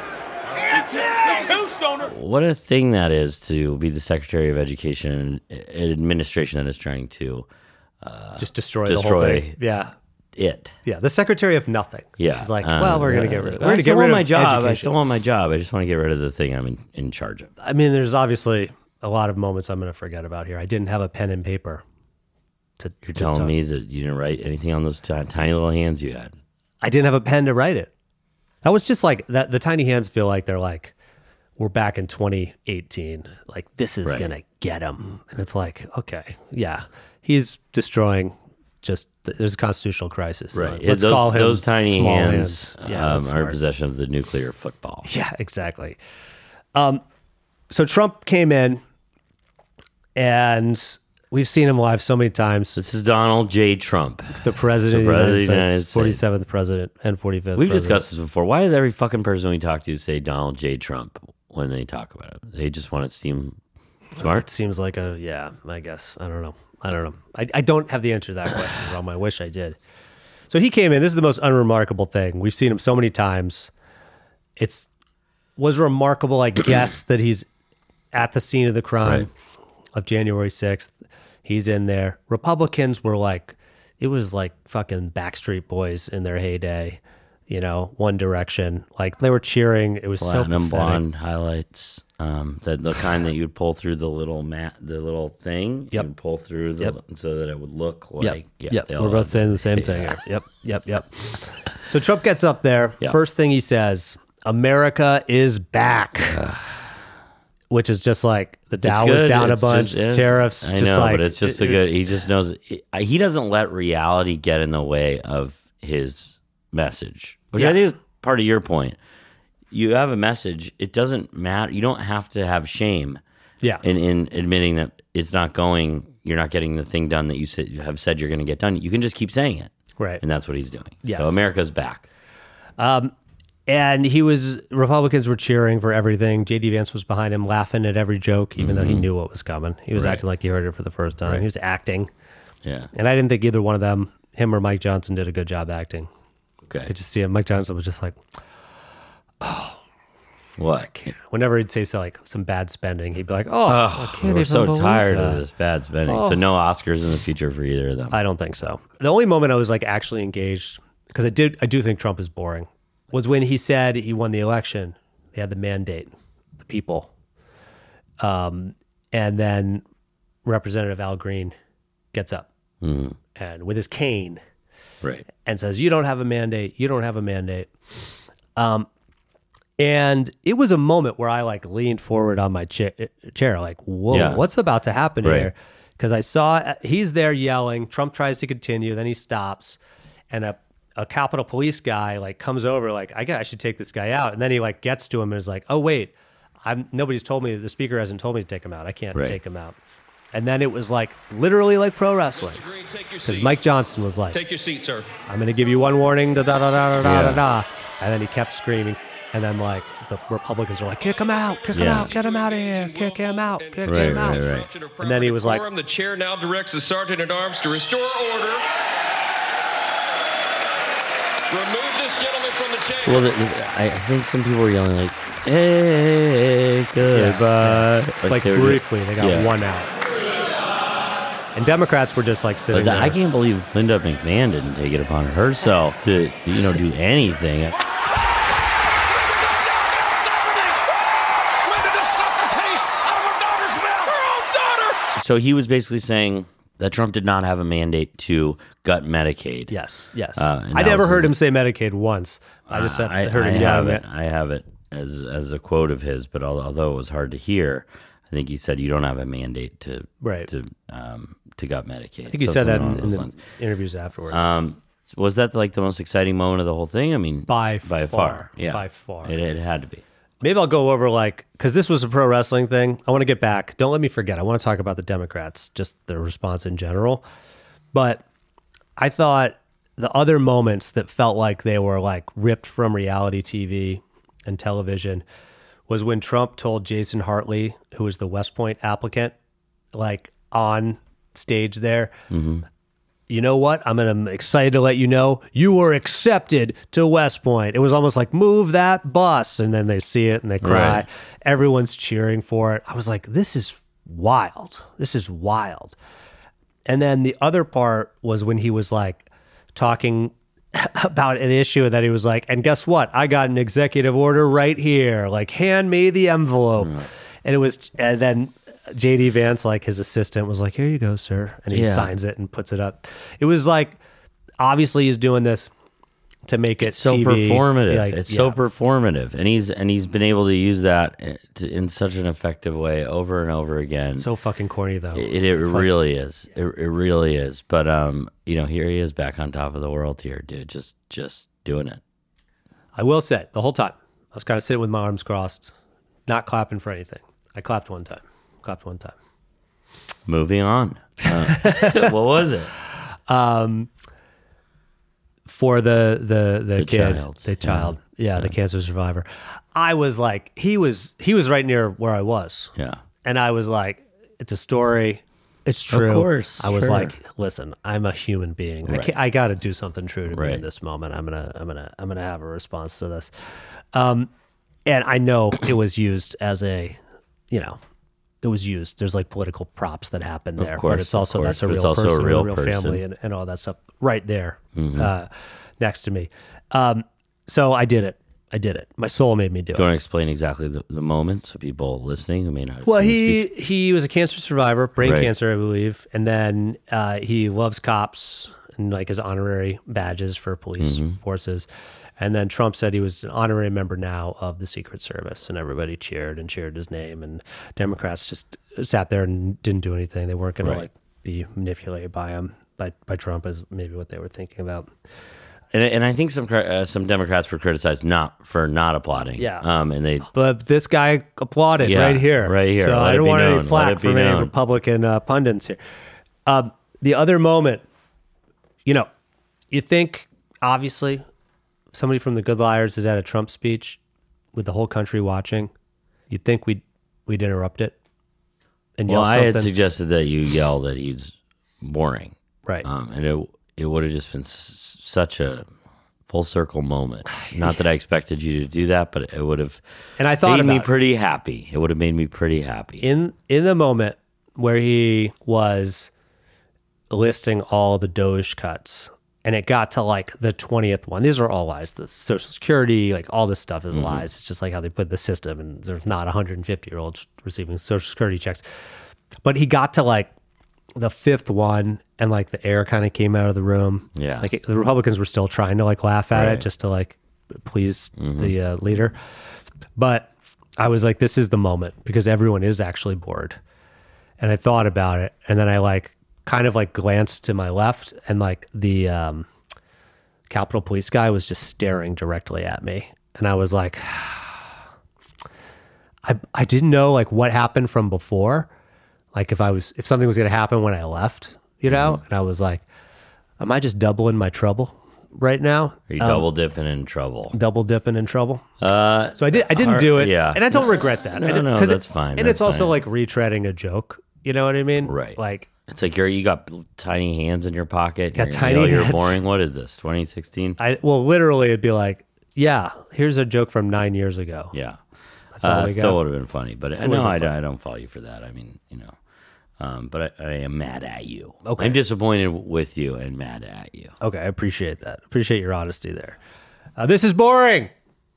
Speaker 8: What a thing that is to be the Secretary of Education, an administration that is trying to
Speaker 6: Just destroy, the whole
Speaker 8: Destroy.
Speaker 6: thing. Yeah.
Speaker 8: it.
Speaker 6: Yeah, the Secretary of Nothing.
Speaker 8: Yeah,
Speaker 6: She's like,
Speaker 8: um,
Speaker 6: well, we're going to
Speaker 8: uh,
Speaker 6: get rid of
Speaker 8: I
Speaker 6: We're going to
Speaker 8: still
Speaker 6: get
Speaker 8: want
Speaker 6: rid
Speaker 8: my
Speaker 6: of
Speaker 8: job. I
Speaker 6: education.
Speaker 8: still want my job. I just want to get rid of the thing I'm in, in charge of.
Speaker 6: I mean, there's obviously a lot of moments I'm going to forget about here. I didn't have a pen and paper. To,
Speaker 8: You're
Speaker 6: to
Speaker 8: telling
Speaker 6: talk.
Speaker 8: me that you didn't write anything on those ti- tiny little hands you had.
Speaker 6: I didn't have a pen to write it. That was just like that. The tiny hands feel like they're like, we're back in twenty eighteen. Like, this is
Speaker 8: Right.
Speaker 6: going to get him. And it's like, okay, yeah, he's destroying just, there's a constitutional crisis. So
Speaker 8: Right.
Speaker 6: let's
Speaker 8: those,
Speaker 6: call him
Speaker 8: those tiny
Speaker 6: small
Speaker 8: hands,
Speaker 6: Yeah,
Speaker 8: um,
Speaker 6: that's
Speaker 8: are in
Speaker 6: smart.
Speaker 8: possession of the nuclear football.
Speaker 6: Yeah, exactly. Um, so Trump came in, and we've seen him live so many times.
Speaker 8: This is Donald J. Trump.
Speaker 6: The president
Speaker 8: The
Speaker 6: of the United
Speaker 8: president of the
Speaker 6: States,
Speaker 8: United States.
Speaker 6: forty-seventh president and forty-fifth
Speaker 8: We've
Speaker 6: president.
Speaker 8: discussed this before. Why does every fucking person we talk to say Donald J. Trump when they talk about it? They just want to seem
Speaker 6: It
Speaker 8: smart.
Speaker 6: seems like a, yeah, I guess. I don't know. I don't know. I, I don't have the answer to that question, Rom. I wish I did. So he came in. This is the most unremarkable thing. We've seen him so many times. It's was remarkable, I guess, that he's at the scene of the crime
Speaker 8: Right.
Speaker 6: of January sixth. He's in there. Republicans were like, it was like fucking Backstreet Boys in their heyday, you know, One Direction. Like they were cheering. It was
Speaker 8: Platinum
Speaker 6: so pathetic.
Speaker 8: blonde highlights. Um, the the kind that you'd pull through the little mat, the little thing.
Speaker 6: Yep.
Speaker 8: You'd pull through the,
Speaker 6: Yep.
Speaker 8: so that it would look
Speaker 6: Yep.
Speaker 8: like. Yeah,
Speaker 6: yep.
Speaker 8: they all
Speaker 6: We're both
Speaker 8: have-
Speaker 6: saying the same thing.
Speaker 8: Yeah.
Speaker 6: Here. Yep. Yep. Yep. So Trump gets up there.
Speaker 8: Yep.
Speaker 6: First thing he says, America is back. Which is just like the Dow
Speaker 8: It's
Speaker 6: was
Speaker 8: good.
Speaker 6: down
Speaker 8: It's
Speaker 6: a bunch,
Speaker 8: just- it's-
Speaker 6: tariffs.
Speaker 8: I
Speaker 6: just
Speaker 8: know,
Speaker 6: like,
Speaker 8: but it's just a good. He just knows. He doesn't let reality get in the way of his message, which
Speaker 6: Yeah.
Speaker 8: I think is part of your point. You have a message. It doesn't matter. You don't have to have shame
Speaker 6: Yeah.
Speaker 8: in, in admitting that it's not going. You're not getting the thing done that you said, you have said you're going to get done. You can just keep saying it,
Speaker 6: Right.
Speaker 8: and that's what he's doing.
Speaker 6: Yes.
Speaker 8: So America's back.
Speaker 6: And he was, Republicans were cheering for everything. J D Vance was behind him, laughing at every joke, even though he knew what was coming. He was
Speaker 8: Right.
Speaker 6: acting like he heard it for the first time. He was acting.
Speaker 8: Yeah.
Speaker 6: And I didn't think either one of them, him or Mike Johnson, did a good job acting.
Speaker 8: Okay.
Speaker 6: I just see him. Mike Johnson was just like,
Speaker 8: What?
Speaker 6: Whenever he'd say so, like some bad spending, he'd be like, "Oh,
Speaker 8: Oh,
Speaker 6: I can't
Speaker 8: we're
Speaker 6: even
Speaker 8: so
Speaker 6: believe
Speaker 8: tired
Speaker 6: that."
Speaker 8: of this bad spending.
Speaker 6: Oh.
Speaker 8: So no Oscars in the future for either of them.
Speaker 6: I don't think so. The only moment I was like actually engaged, because I did, I do think Trump is boring, was when he said he won the election. They had the mandate, the people, um, and then Representative Al Green gets up
Speaker 8: Mm.
Speaker 6: and with his cane
Speaker 8: Right.
Speaker 6: and says, "You don't have a mandate. You don't have a mandate." Um, and it was a moment where I like leaned forward on my cha- chair, like, "Whoa,
Speaker 8: Yeah.
Speaker 6: what's about to happen
Speaker 8: Right.
Speaker 6: here?" Because I saw he's there yelling. Trump tries to continue, then he stops, and a a Capitol Police guy like comes over, like, "I guess I should take this guy out," and then he like gets to him and is like, "Oh wait, I'm nobody's told me. The speaker hasn't told me to take him out. I can't
Speaker 8: Right.
Speaker 6: take him out." And then it was like literally like pro wrestling, because Mike Johnson was like,
Speaker 1: Take your seat, sir.
Speaker 6: "I'm going to give you one warning, da da da da da
Speaker 8: Yeah.
Speaker 6: da da," and then he kept screaming, and then like the Republicans are like, "Kick him out, kick him
Speaker 8: Yeah.
Speaker 6: out, get him out of here, kick him out, kick
Speaker 8: Right,
Speaker 6: him out."
Speaker 8: right, right.
Speaker 6: And then he was like,
Speaker 1: The chair now directs the sergeant at arms to restore order. Remove this gentleman from the chamber.
Speaker 8: Well, the, the- I I think some people were yelling like, "Hey, goodbye."
Speaker 6: like
Speaker 8: they were just-
Speaker 6: briefly, they got
Speaker 8: yeah.
Speaker 6: one out. And Democrats were just like
Speaker 8: But
Speaker 6: sitting
Speaker 8: the,
Speaker 6: there.
Speaker 8: I can't believe Linda McMahon didn't take it upon herself to, you know, do anything.
Speaker 1: When did this slap the taste out of her daughter's mouth? Her own daughter!
Speaker 8: So he was basically saying that Trump did not have a mandate to gut Medicaid.
Speaker 6: Yes, yes.
Speaker 8: Uh, and
Speaker 6: I
Speaker 8: that
Speaker 6: never
Speaker 8: was
Speaker 6: heard
Speaker 8: his-
Speaker 6: him say Medicaid once. I just said,
Speaker 8: I,
Speaker 6: I heard
Speaker 8: I
Speaker 6: him
Speaker 8: have
Speaker 6: yelling
Speaker 8: it.
Speaker 6: it.
Speaker 8: I have it as as a quote of his, but al- although it was hard to hear, I think he said you don't have a mandate to
Speaker 6: Right.
Speaker 8: to um, to gut Medicaid.
Speaker 6: I think he said that in, in
Speaker 8: those
Speaker 6: the
Speaker 8: lines.
Speaker 6: interviews afterwards.
Speaker 8: Um, was that like the most exciting moment of the whole thing? I mean,
Speaker 6: By
Speaker 8: by
Speaker 6: far.
Speaker 8: far, yeah,
Speaker 6: By far.
Speaker 8: it, it had to be.
Speaker 6: Maybe I'll go over like, because this was a pro wrestling thing. I want to get back. Don't let me forget. I want to talk about the Democrats, just their response in general. But I thought the other moments that felt like they were like ripped from reality T V and television was when Trump told Jason Hartley, who was the West Point applicant, like on stage there, you know what? I'm, gonna, I'm excited to let you know you were accepted to West Point. It was almost like, move that bus. And then they see it and they cry.
Speaker 8: Right.
Speaker 6: Everyone's cheering for it. I was like, this is wild. This is wild. And then the other part was when he was like talking about an issue that he was like, and guess what? I got an executive order right here. Like, hand me the envelope. And it was, and then J D Vance, like his assistant, was like, here you go, sir. And he
Speaker 8: Yeah.
Speaker 6: signs it and puts it up. It was like, obviously he's doing this to make it
Speaker 8: So
Speaker 6: T V.
Speaker 8: performative.
Speaker 6: Like,
Speaker 8: it's so
Speaker 6: yeah.
Speaker 8: performative, and he's and he's been able to use that to, in such an effective way over and over again.
Speaker 6: So fucking corny though.
Speaker 8: It, it
Speaker 6: It's like-
Speaker 8: really is. It, it really is. But um, you know, here he is back on top of the world here, dude. Just just doing it.
Speaker 6: I will say, the whole time, I was kind of sitting with my arms crossed, not clapping for anything. I clapped one time. Clapped one time.
Speaker 8: Moving on. Uh, what was it?
Speaker 6: For the the the,
Speaker 8: The
Speaker 6: kid,
Speaker 8: child.
Speaker 6: the child, yeah, the cancer survivor. I was like, he was he was right near where I was,
Speaker 8: Yeah.
Speaker 6: and I was like, it's a story, it's true.
Speaker 8: course,
Speaker 6: I was
Speaker 8: sure.
Speaker 6: like, listen, I'm a human being. I
Speaker 8: Right.
Speaker 6: can't, I got to do something true to me
Speaker 8: Right.
Speaker 6: in this moment. I'm gonna I'm gonna I'm gonna have a response to this, um, and I know it was used as a, you know. It was used. There's like political props that happen there,
Speaker 8: course,
Speaker 6: but it's also
Speaker 8: of
Speaker 6: that's a
Speaker 8: course,
Speaker 6: real
Speaker 8: but it's also a
Speaker 6: person,
Speaker 8: real
Speaker 6: a real
Speaker 8: person.
Speaker 6: family, and, and all that stuff right there
Speaker 8: Mm-hmm.
Speaker 6: uh, next to me. Um, so I did it. I did it. My soul made me do
Speaker 8: Do you
Speaker 6: it.
Speaker 8: want to explain exactly the, the moment so people listening who may not have
Speaker 6: Well,
Speaker 8: seen the
Speaker 6: he
Speaker 8: speech?
Speaker 6: he was a cancer survivor, brain
Speaker 8: Right.
Speaker 6: cancer, I believe, and then uh, he loves cops and like his honorary badges for police
Speaker 8: Mm-hmm.
Speaker 6: forces. And then Trump said he was an honorary member now of the Secret Service, and everybody cheered and cheered his name. And Democrats just sat there and didn't do anything. They weren't going
Speaker 8: Right.
Speaker 6: to like be manipulated by him, by by Trump, is maybe what they were thinking about.
Speaker 8: And, and I think some cri- uh, some Democrats were criticized not for not applauding.
Speaker 6: Yeah.
Speaker 8: Um, and they
Speaker 6: But this guy applauded
Speaker 8: Yeah,
Speaker 6: right here,
Speaker 8: right here.
Speaker 6: So
Speaker 8: Let
Speaker 6: I
Speaker 8: it
Speaker 6: don't
Speaker 8: be
Speaker 6: want
Speaker 8: known.
Speaker 6: any
Speaker 8: Let
Speaker 6: flack
Speaker 8: it be
Speaker 6: from any
Speaker 8: known.
Speaker 6: Republican uh, pundits here. Um, the other moment, you know, you think obviously somebody from the Good Liars is at a Trump speech with the whole country watching. You'd think we'd we'd interrupt it and
Speaker 8: well,
Speaker 6: yell
Speaker 8: I had
Speaker 6: something,
Speaker 8: suggested that you yell that he's boring,
Speaker 6: right?
Speaker 8: um, and it it would have just been s- such a full circle moment. Not that I expected you to do that, but it would have
Speaker 6: And I thought
Speaker 8: made me
Speaker 6: about it.
Speaker 8: pretty happy. It would have made me pretty happy.
Speaker 6: in in the moment where he was listing all the Doge cuts, and it got to like the twentieth one. These are all lies. The Social Security, like all this stuff is lies. It's just like how they put the system, and there's not one hundred fifty year olds receiving Social Security checks. But he got to like the fifth one, and like the air kind of came out of the room.
Speaker 8: Yeah.
Speaker 6: Like it, the Republicans were still trying to like laugh at
Speaker 8: Right.
Speaker 6: it just to like please the uh, leader. But I was like, this is the moment because everyone is actually bored. And I thought about it, and then I like kind of like glanced to my left, and like the um, Capitol Police guy was just staring directly at me, and I was like, I I didn't know like what happened from before, like if I was if something was gonna happen when I left, you know,
Speaker 8: Mm-hmm.
Speaker 6: and I was like, am I just doubling my trouble right now?
Speaker 8: Are you
Speaker 6: Um,
Speaker 8: double dipping in trouble?
Speaker 6: double dipping in trouble?
Speaker 8: Uh,
Speaker 6: So I did. I didn't
Speaker 8: Hard-
Speaker 6: do it.
Speaker 8: yeah.
Speaker 6: and I don't regret that.
Speaker 8: No,
Speaker 6: I didn't,
Speaker 8: no,
Speaker 6: 'cause
Speaker 8: that's
Speaker 6: it,
Speaker 8: fine,
Speaker 6: And
Speaker 8: that's
Speaker 6: it's also
Speaker 8: fine.
Speaker 6: like retreading a joke. You know what I mean?
Speaker 8: Right.
Speaker 6: Like
Speaker 8: it's like you're you got tiny hands in your pocket.
Speaker 6: Got
Speaker 8: you're,
Speaker 6: tiny
Speaker 8: you know, You're
Speaker 6: hands.
Speaker 8: boring. What is this? twenty sixteen?
Speaker 6: I well, literally, it'd be like, yeah, here's a joke from nine years ago.
Speaker 8: Yeah.
Speaker 6: That's all
Speaker 8: uh,
Speaker 6: we
Speaker 8: still
Speaker 6: got.
Speaker 8: would have been funny, but I,
Speaker 6: would've
Speaker 8: no,
Speaker 6: been
Speaker 8: I,
Speaker 6: funny.
Speaker 8: I don't follow you for that. I mean, you know, um, but I, I am mad at you.
Speaker 6: Okay.
Speaker 8: I'm disappointed with you and mad at you.
Speaker 6: Okay, I appreciate that. Appreciate your honesty there. Uh, this is boring.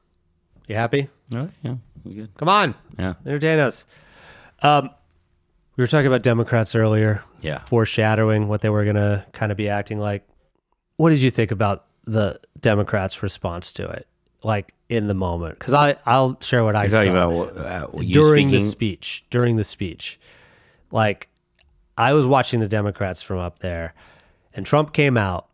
Speaker 6: You happy?
Speaker 8: Oh, yeah, you good.
Speaker 6: Come on,
Speaker 8: Yeah,
Speaker 6: entertain us. Um, we were talking about Democrats earlier.
Speaker 8: yeah.
Speaker 6: Foreshadowing what they were going to kind of be acting like. What did you think about the Democrats' response to it, like in the moment? Because I I'll share what I
Speaker 8: You're
Speaker 6: saw
Speaker 8: talking about what- uh, you
Speaker 6: during the
Speaker 8: speaking-
Speaker 6: speech. During the speech, like I was watching the Democrats from up there, and Trump came out,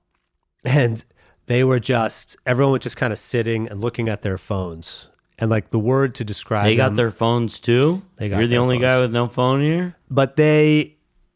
Speaker 6: and they were just everyone was just kind of sitting and looking at their phones, and like the word to describe
Speaker 8: They got
Speaker 6: them-
Speaker 8: their phones too.
Speaker 6: They got
Speaker 8: You're the
Speaker 6: their
Speaker 8: only guy
Speaker 6: phones.
Speaker 8: with no phone here.
Speaker 6: but they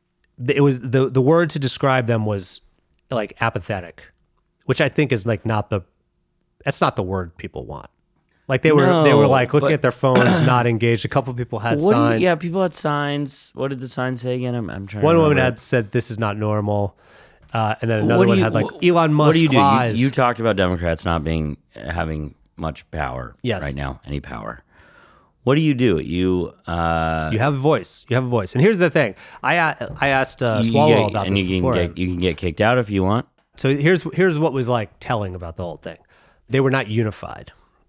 Speaker 6: it was the the word to describe them was like apathetic, which I think is like not the that's not the word people want. Like they were they were
Speaker 8: No,
Speaker 6: like looking
Speaker 8: but-
Speaker 6: at their phones, not engaged. A couple people had
Speaker 8: What do you-
Speaker 6: signs.
Speaker 8: yeah, people had signs. What did the sign say again? I'm, I'm trying.
Speaker 6: One
Speaker 8: to
Speaker 6: woman
Speaker 8: remember.
Speaker 6: had said this is not normal, uh, and then
Speaker 8: What
Speaker 6: another
Speaker 8: do
Speaker 6: one
Speaker 8: you-
Speaker 6: had like
Speaker 8: wh-
Speaker 6: Elon Musk
Speaker 8: What do you do? You,
Speaker 6: lies.
Speaker 8: you talked about Democrats not being having much power
Speaker 6: Yes.
Speaker 8: right now, any power. What do you do? You uh,
Speaker 6: You have a voice. You have a voice. And here's the thing. I a- I asked uh,
Speaker 8: you, you
Speaker 6: Swalwell
Speaker 8: get,
Speaker 6: about
Speaker 8: and
Speaker 6: this
Speaker 8: you can
Speaker 6: before.
Speaker 8: get you can get kicked out if you want.
Speaker 6: So here's here's what was like telling about the whole thing. They were not unified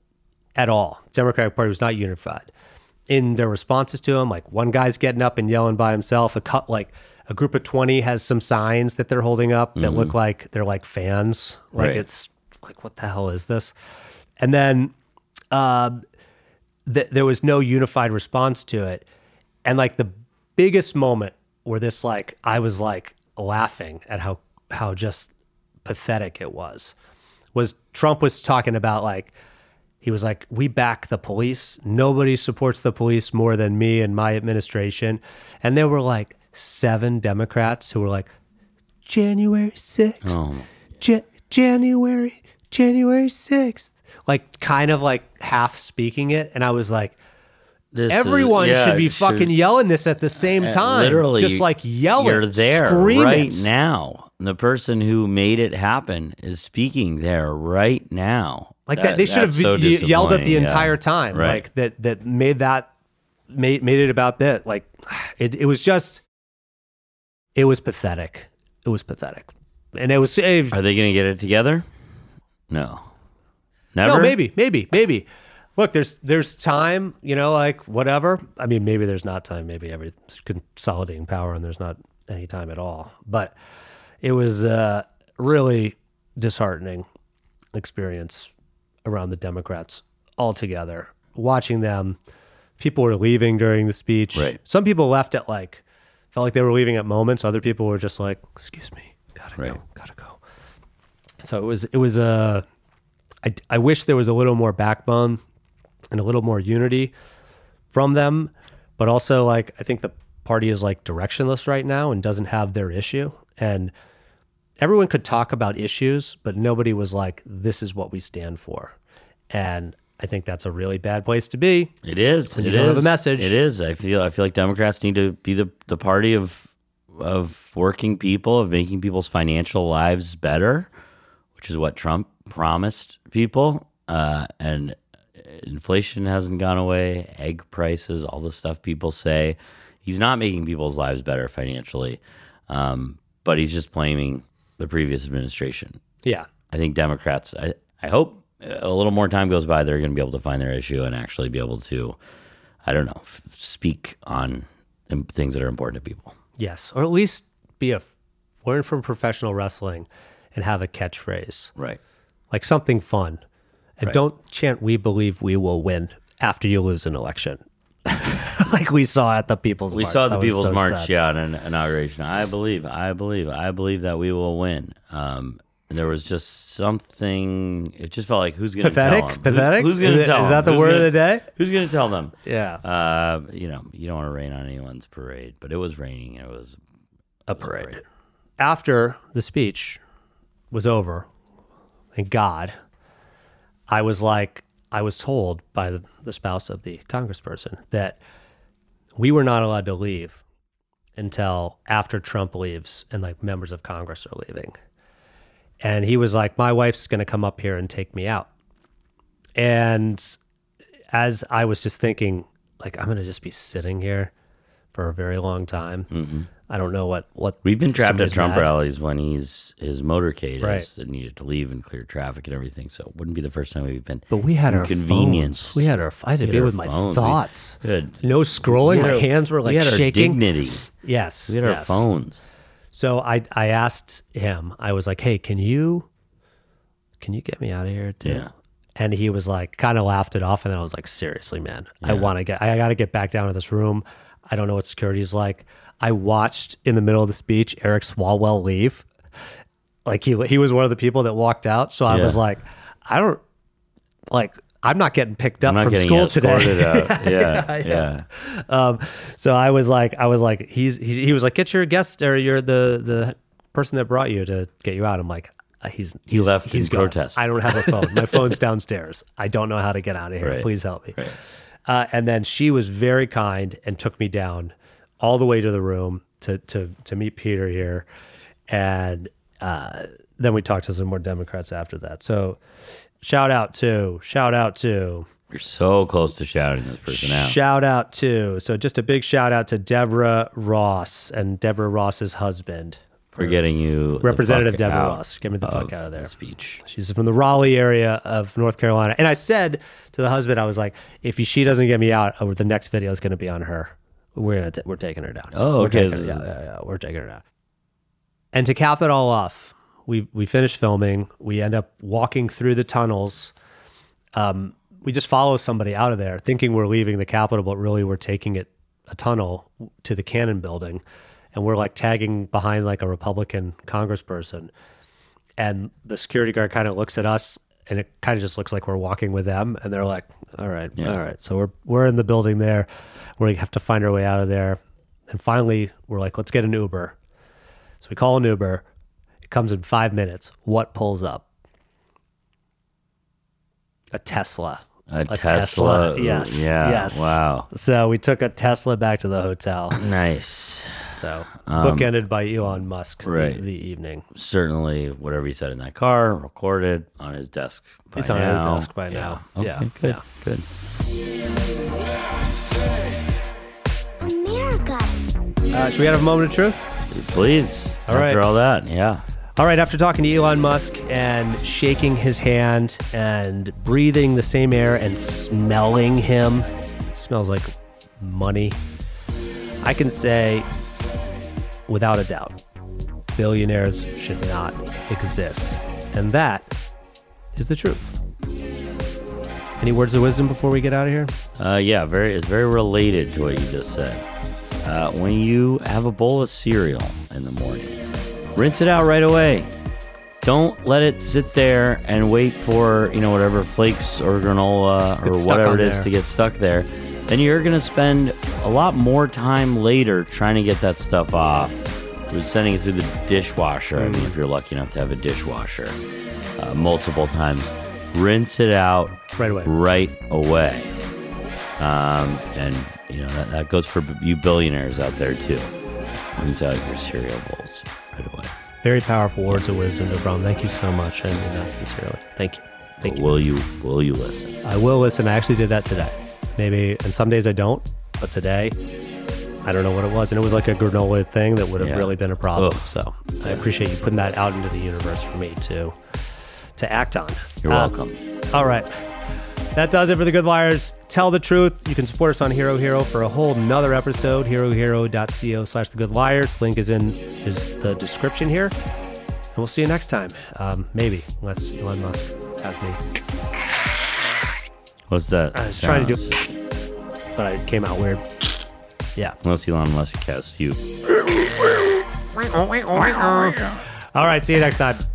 Speaker 6: at all. Democratic Party was not unified in their responses to him. Like one guy's getting up and yelling by himself. A cut like a group of twenty has some signs that they're holding up that look like they're like fans. Like
Speaker 8: Right.
Speaker 6: it's like what the hell is this? And then uh, th- there was no unified response to it. And like the biggest moment where this like I was like laughing at how how just pathetic it was was Trump was talking about like he was like, we back the police. Nobody supports the police more than me and my administration. And there were like seven Democrats who were like, January sixth,
Speaker 8: Oh.
Speaker 6: Ja- January, January sixth, like kind of like half speaking it. And I was like,
Speaker 8: This is-
Speaker 6: everyone
Speaker 8: yeah,
Speaker 6: should be
Speaker 8: it
Speaker 6: fucking yelling this at the same
Speaker 8: Uh,
Speaker 6: time.
Speaker 8: Literally,
Speaker 6: just like yell
Speaker 8: You're
Speaker 6: it,
Speaker 8: there
Speaker 6: scream
Speaker 8: right
Speaker 6: it.
Speaker 8: now. The person who made it happen is speaking there right now.
Speaker 6: Like that, they should have
Speaker 8: that's so
Speaker 6: ye- yelled it the
Speaker 8: disappointing, yeah.
Speaker 6: entire time.
Speaker 8: Right.
Speaker 6: Like that, that made that made made it about that. Like it, it was just, it was pathetic. It was pathetic, and it was. It,
Speaker 8: Are they going to get it together? No. Never?
Speaker 6: no, maybe, maybe, maybe. Look, there's there's time. You know, like whatever. I mean, maybe there's not time. Maybe everything's consolidating power, and there's not any time at all. But it was uh, really disheartening experience around the Democrats altogether. Watching them, people were leaving during the speech.
Speaker 8: Right.
Speaker 6: Some people left at like, felt like they were leaving at moments. Other people were just like, excuse me, gotta
Speaker 8: Right.
Speaker 6: go, gotta go. So it was, it was a, I, I wish there was a little more backbone and a little more unity from them. But also like, I think the party is like directionless right now and doesn't have their issue. And everyone could talk about issues, but nobody was like, this is what we stand for. And I think that's a really bad place to be.
Speaker 8: It is.
Speaker 6: When
Speaker 8: It
Speaker 6: you don't have a
Speaker 8: is.
Speaker 6: message.
Speaker 8: It is. I feel. I feel like Democrats need to be the, the party of of working people, of making people's financial lives better, which which is what Trump promised people. Uh, and inflation hasn't gone away. Egg prices, all the stuff people say. He's not making people's lives better financially, um, but he's just blaming the previous administration.
Speaker 6: Yeah.
Speaker 8: I think Democrats, I, I hope a little more time goes by, they're going to be able to find their issue and actually be able to, I don't know, f- speak on things that are important to people.
Speaker 6: Yes. Or at least be a, learn from professional wrestling and have a catchphrase.
Speaker 8: Right.
Speaker 6: Like something fun. And
Speaker 8: Right.
Speaker 6: don't chant, "We believe we will win" after you lose an election. Like we saw at the People's
Speaker 8: We
Speaker 6: March.
Speaker 8: saw the
Speaker 6: That was
Speaker 8: People's
Speaker 6: so
Speaker 8: March,
Speaker 6: sad.
Speaker 8: yeah, on an inauguration. I believe, I believe, I believe that we will win. Um, and there was just something, it just felt like, who's going to tell
Speaker 6: Pathetic?
Speaker 8: them?
Speaker 6: Pathetic?
Speaker 8: Who, who's going
Speaker 6: Is
Speaker 8: to
Speaker 6: it-
Speaker 8: tell
Speaker 6: is
Speaker 8: them?
Speaker 6: that the
Speaker 8: Who's
Speaker 6: word of
Speaker 8: gonna-
Speaker 6: the day?
Speaker 8: Who's going to tell them?
Speaker 6: Yeah.
Speaker 8: Uh, you know, you don't want to rain on anyone's parade, but it was raining. It was
Speaker 6: A parade. After the speech was over, thank God, I was like, I was told by the, the spouse of the congressperson that we were not allowed to leave until after Trump leaves and like members of Congress are leaving. And he was like, my wife's going to come up here and take me out. And as I was just thinking, like, I'm going to just be sitting here for a very long time.
Speaker 8: Mm-hmm.
Speaker 6: I don't know what, what
Speaker 8: We've been trapped at
Speaker 6: somebody's
Speaker 8: Trump
Speaker 6: mad.
Speaker 8: rallies when he's his motorcade
Speaker 6: Right.
Speaker 8: has needed to leave and clear traffic and everything. So it wouldn't be the first time we've been.
Speaker 6: But we had our
Speaker 8: inconvenienced.
Speaker 6: phones. We had our. I had to
Speaker 8: We
Speaker 6: be
Speaker 8: had
Speaker 6: with
Speaker 8: our
Speaker 6: my
Speaker 8: phones. We-
Speaker 6: thoughts.
Speaker 8: we had-
Speaker 6: no scrolling.
Speaker 8: we had
Speaker 6: My
Speaker 8: our-
Speaker 6: hands were like
Speaker 8: we had our
Speaker 6: shaking.
Speaker 8: dignity.
Speaker 6: Yes.
Speaker 8: We had our
Speaker 6: yes.
Speaker 8: phones.
Speaker 6: So I I asked him. I was like, "Hey, can you can you get me out of here too?"
Speaker 8: Yeah.
Speaker 6: And he was like, kind of laughed it off. And then I was like, "Seriously, man, I
Speaker 8: Yeah.
Speaker 6: want to get. I got to get back down to this room. I don't know what security's like." I watched in the middle of the speech Eric Swalwell leave. Like he he was one of the people that walked out. So I
Speaker 8: Yeah.
Speaker 6: was like, I don't like. I'm not getting picked up
Speaker 8: I'm not
Speaker 6: from
Speaker 8: getting
Speaker 6: school
Speaker 8: escorted
Speaker 6: today.
Speaker 8: out. Yeah, yeah.
Speaker 6: yeah. Um, so I was like, I was like, he's he, he was like, get your guest or you're the the person that brought you to get you out. I'm like, uh, he's
Speaker 8: He left
Speaker 6: he's
Speaker 8: in
Speaker 6: gone.
Speaker 8: protest.
Speaker 6: I don't have a phone. My phone's downstairs. I don't know how to get out of here.
Speaker 8: Right.
Speaker 6: Please help me.
Speaker 8: Right.
Speaker 6: Uh, and then she was very kind and took me down all the way to the room to to to meet Peter here, and uh, then we talked to some more Democrats after that. So shout out to shout out to.
Speaker 8: You're so close to shouting this person out.
Speaker 6: Shout out to, so just a big shout out to Deborah Ross and Deborah Ross's husband.
Speaker 8: For getting you the
Speaker 6: Representative
Speaker 8: fuck
Speaker 6: Deborah
Speaker 8: out
Speaker 6: Ross. Get me the fuck
Speaker 8: of
Speaker 6: out of there.
Speaker 8: the speech.
Speaker 6: She's from the Raleigh area of North Carolina. And I said to the husband, I was like, if she doesn't get me out, oh, the next video is going to be on her. We're gonna t- we're taking her down.
Speaker 8: Oh,
Speaker 6: we're
Speaker 8: okay.
Speaker 6: taking her, yeah, yeah, yeah, we're taking her down. And to cap it all off, we we finish filming. We end up walking through the tunnels. Um, we just follow somebody out of there, thinking we're leaving the Capitol, but really we're taking it a tunnel to the Cannon Building, and we're like tagging behind like a Republican congressperson. And the security guard kind of looks at us, and it kind of just looks like we're walking with them. And they're like, "All right,
Speaker 8: Yeah.
Speaker 6: all right." So we're we're in the building there. We have to find our way out of there. And finally, we're like, "Let's get an Uber." So we call an Uber. It comes in five minutes. What pulls up? A Tesla.
Speaker 8: A, Tesla.
Speaker 6: Yes.
Speaker 8: Yeah.
Speaker 6: Yes.
Speaker 8: Wow.
Speaker 6: So we took a Tesla back to the hotel.
Speaker 8: Nice.
Speaker 6: So
Speaker 8: Um,
Speaker 6: bookended by Elon Musk
Speaker 8: right.
Speaker 6: the, the evening.
Speaker 8: Certainly, whatever he said in that car, recorded on his desk. By
Speaker 6: It's on his
Speaker 8: now.
Speaker 6: desk by
Speaker 8: Yeah.
Speaker 6: now.
Speaker 8: Okay,
Speaker 6: Yeah.
Speaker 8: Good.
Speaker 6: Yeah.
Speaker 8: Good.
Speaker 9: America.
Speaker 6: Uh, should we have a moment of truth?
Speaker 8: Please.
Speaker 6: All
Speaker 8: after
Speaker 6: right.
Speaker 8: all that, yeah.
Speaker 6: All right, after talking to Elon Musk and shaking his hand and breathing the same air and smelling him, smells like money, I can say without a doubt, billionaires should not exist. And that is the truth. Any words of wisdom before we get out of here?
Speaker 8: Uh, yeah, very. It's very related to what you just said. Uh, when you have a bowl of cereal in the morning, rinse it out right away. Don't let it sit there and wait for, you know, whatever flakes or granola
Speaker 6: Get
Speaker 8: or
Speaker 6: stuck
Speaker 8: whatever
Speaker 6: on
Speaker 8: it is
Speaker 6: there.
Speaker 8: to get stuck there. Then you're going to spend a lot more time later trying to get that stuff off. It was sending it through the dishwasher. I mean, if you're lucky enough to have a dishwasher, uh, multiple times. Rinse it out
Speaker 6: Right away.
Speaker 8: right away. Um, and, you know, that, that goes for you billionaires out there, too. Rinse out your cereal bowls right away.
Speaker 6: Very powerful words of wisdom, DeBrum. Thank you so much. I mean that sincerely. Thank you. Thank you.
Speaker 8: Will you will you listen?
Speaker 6: I will listen. I actually did that today. Maybe, and some days I don't, but today, I don't know what it was. And it was like a granola thing that would have
Speaker 8: Yeah.
Speaker 6: really been a problem.
Speaker 8: Ugh.
Speaker 6: So I appreciate you putting that out into the universe for me to, to act on.
Speaker 8: You're
Speaker 6: Uh,
Speaker 8: welcome.
Speaker 6: All right. That does it for The Good Liars. Tell the truth. You can support us on Hero Hero for a whole nother episode. HeroHero.co slash The Good Liars. Link is in is the description here. And we'll see you next time. Um, maybe, unless Elon Musk has me.
Speaker 8: What's that?
Speaker 6: I was trying to do it, but it came out weird. Yeah.
Speaker 8: Unless Elon Musk has you.
Speaker 6: All right. See you next time.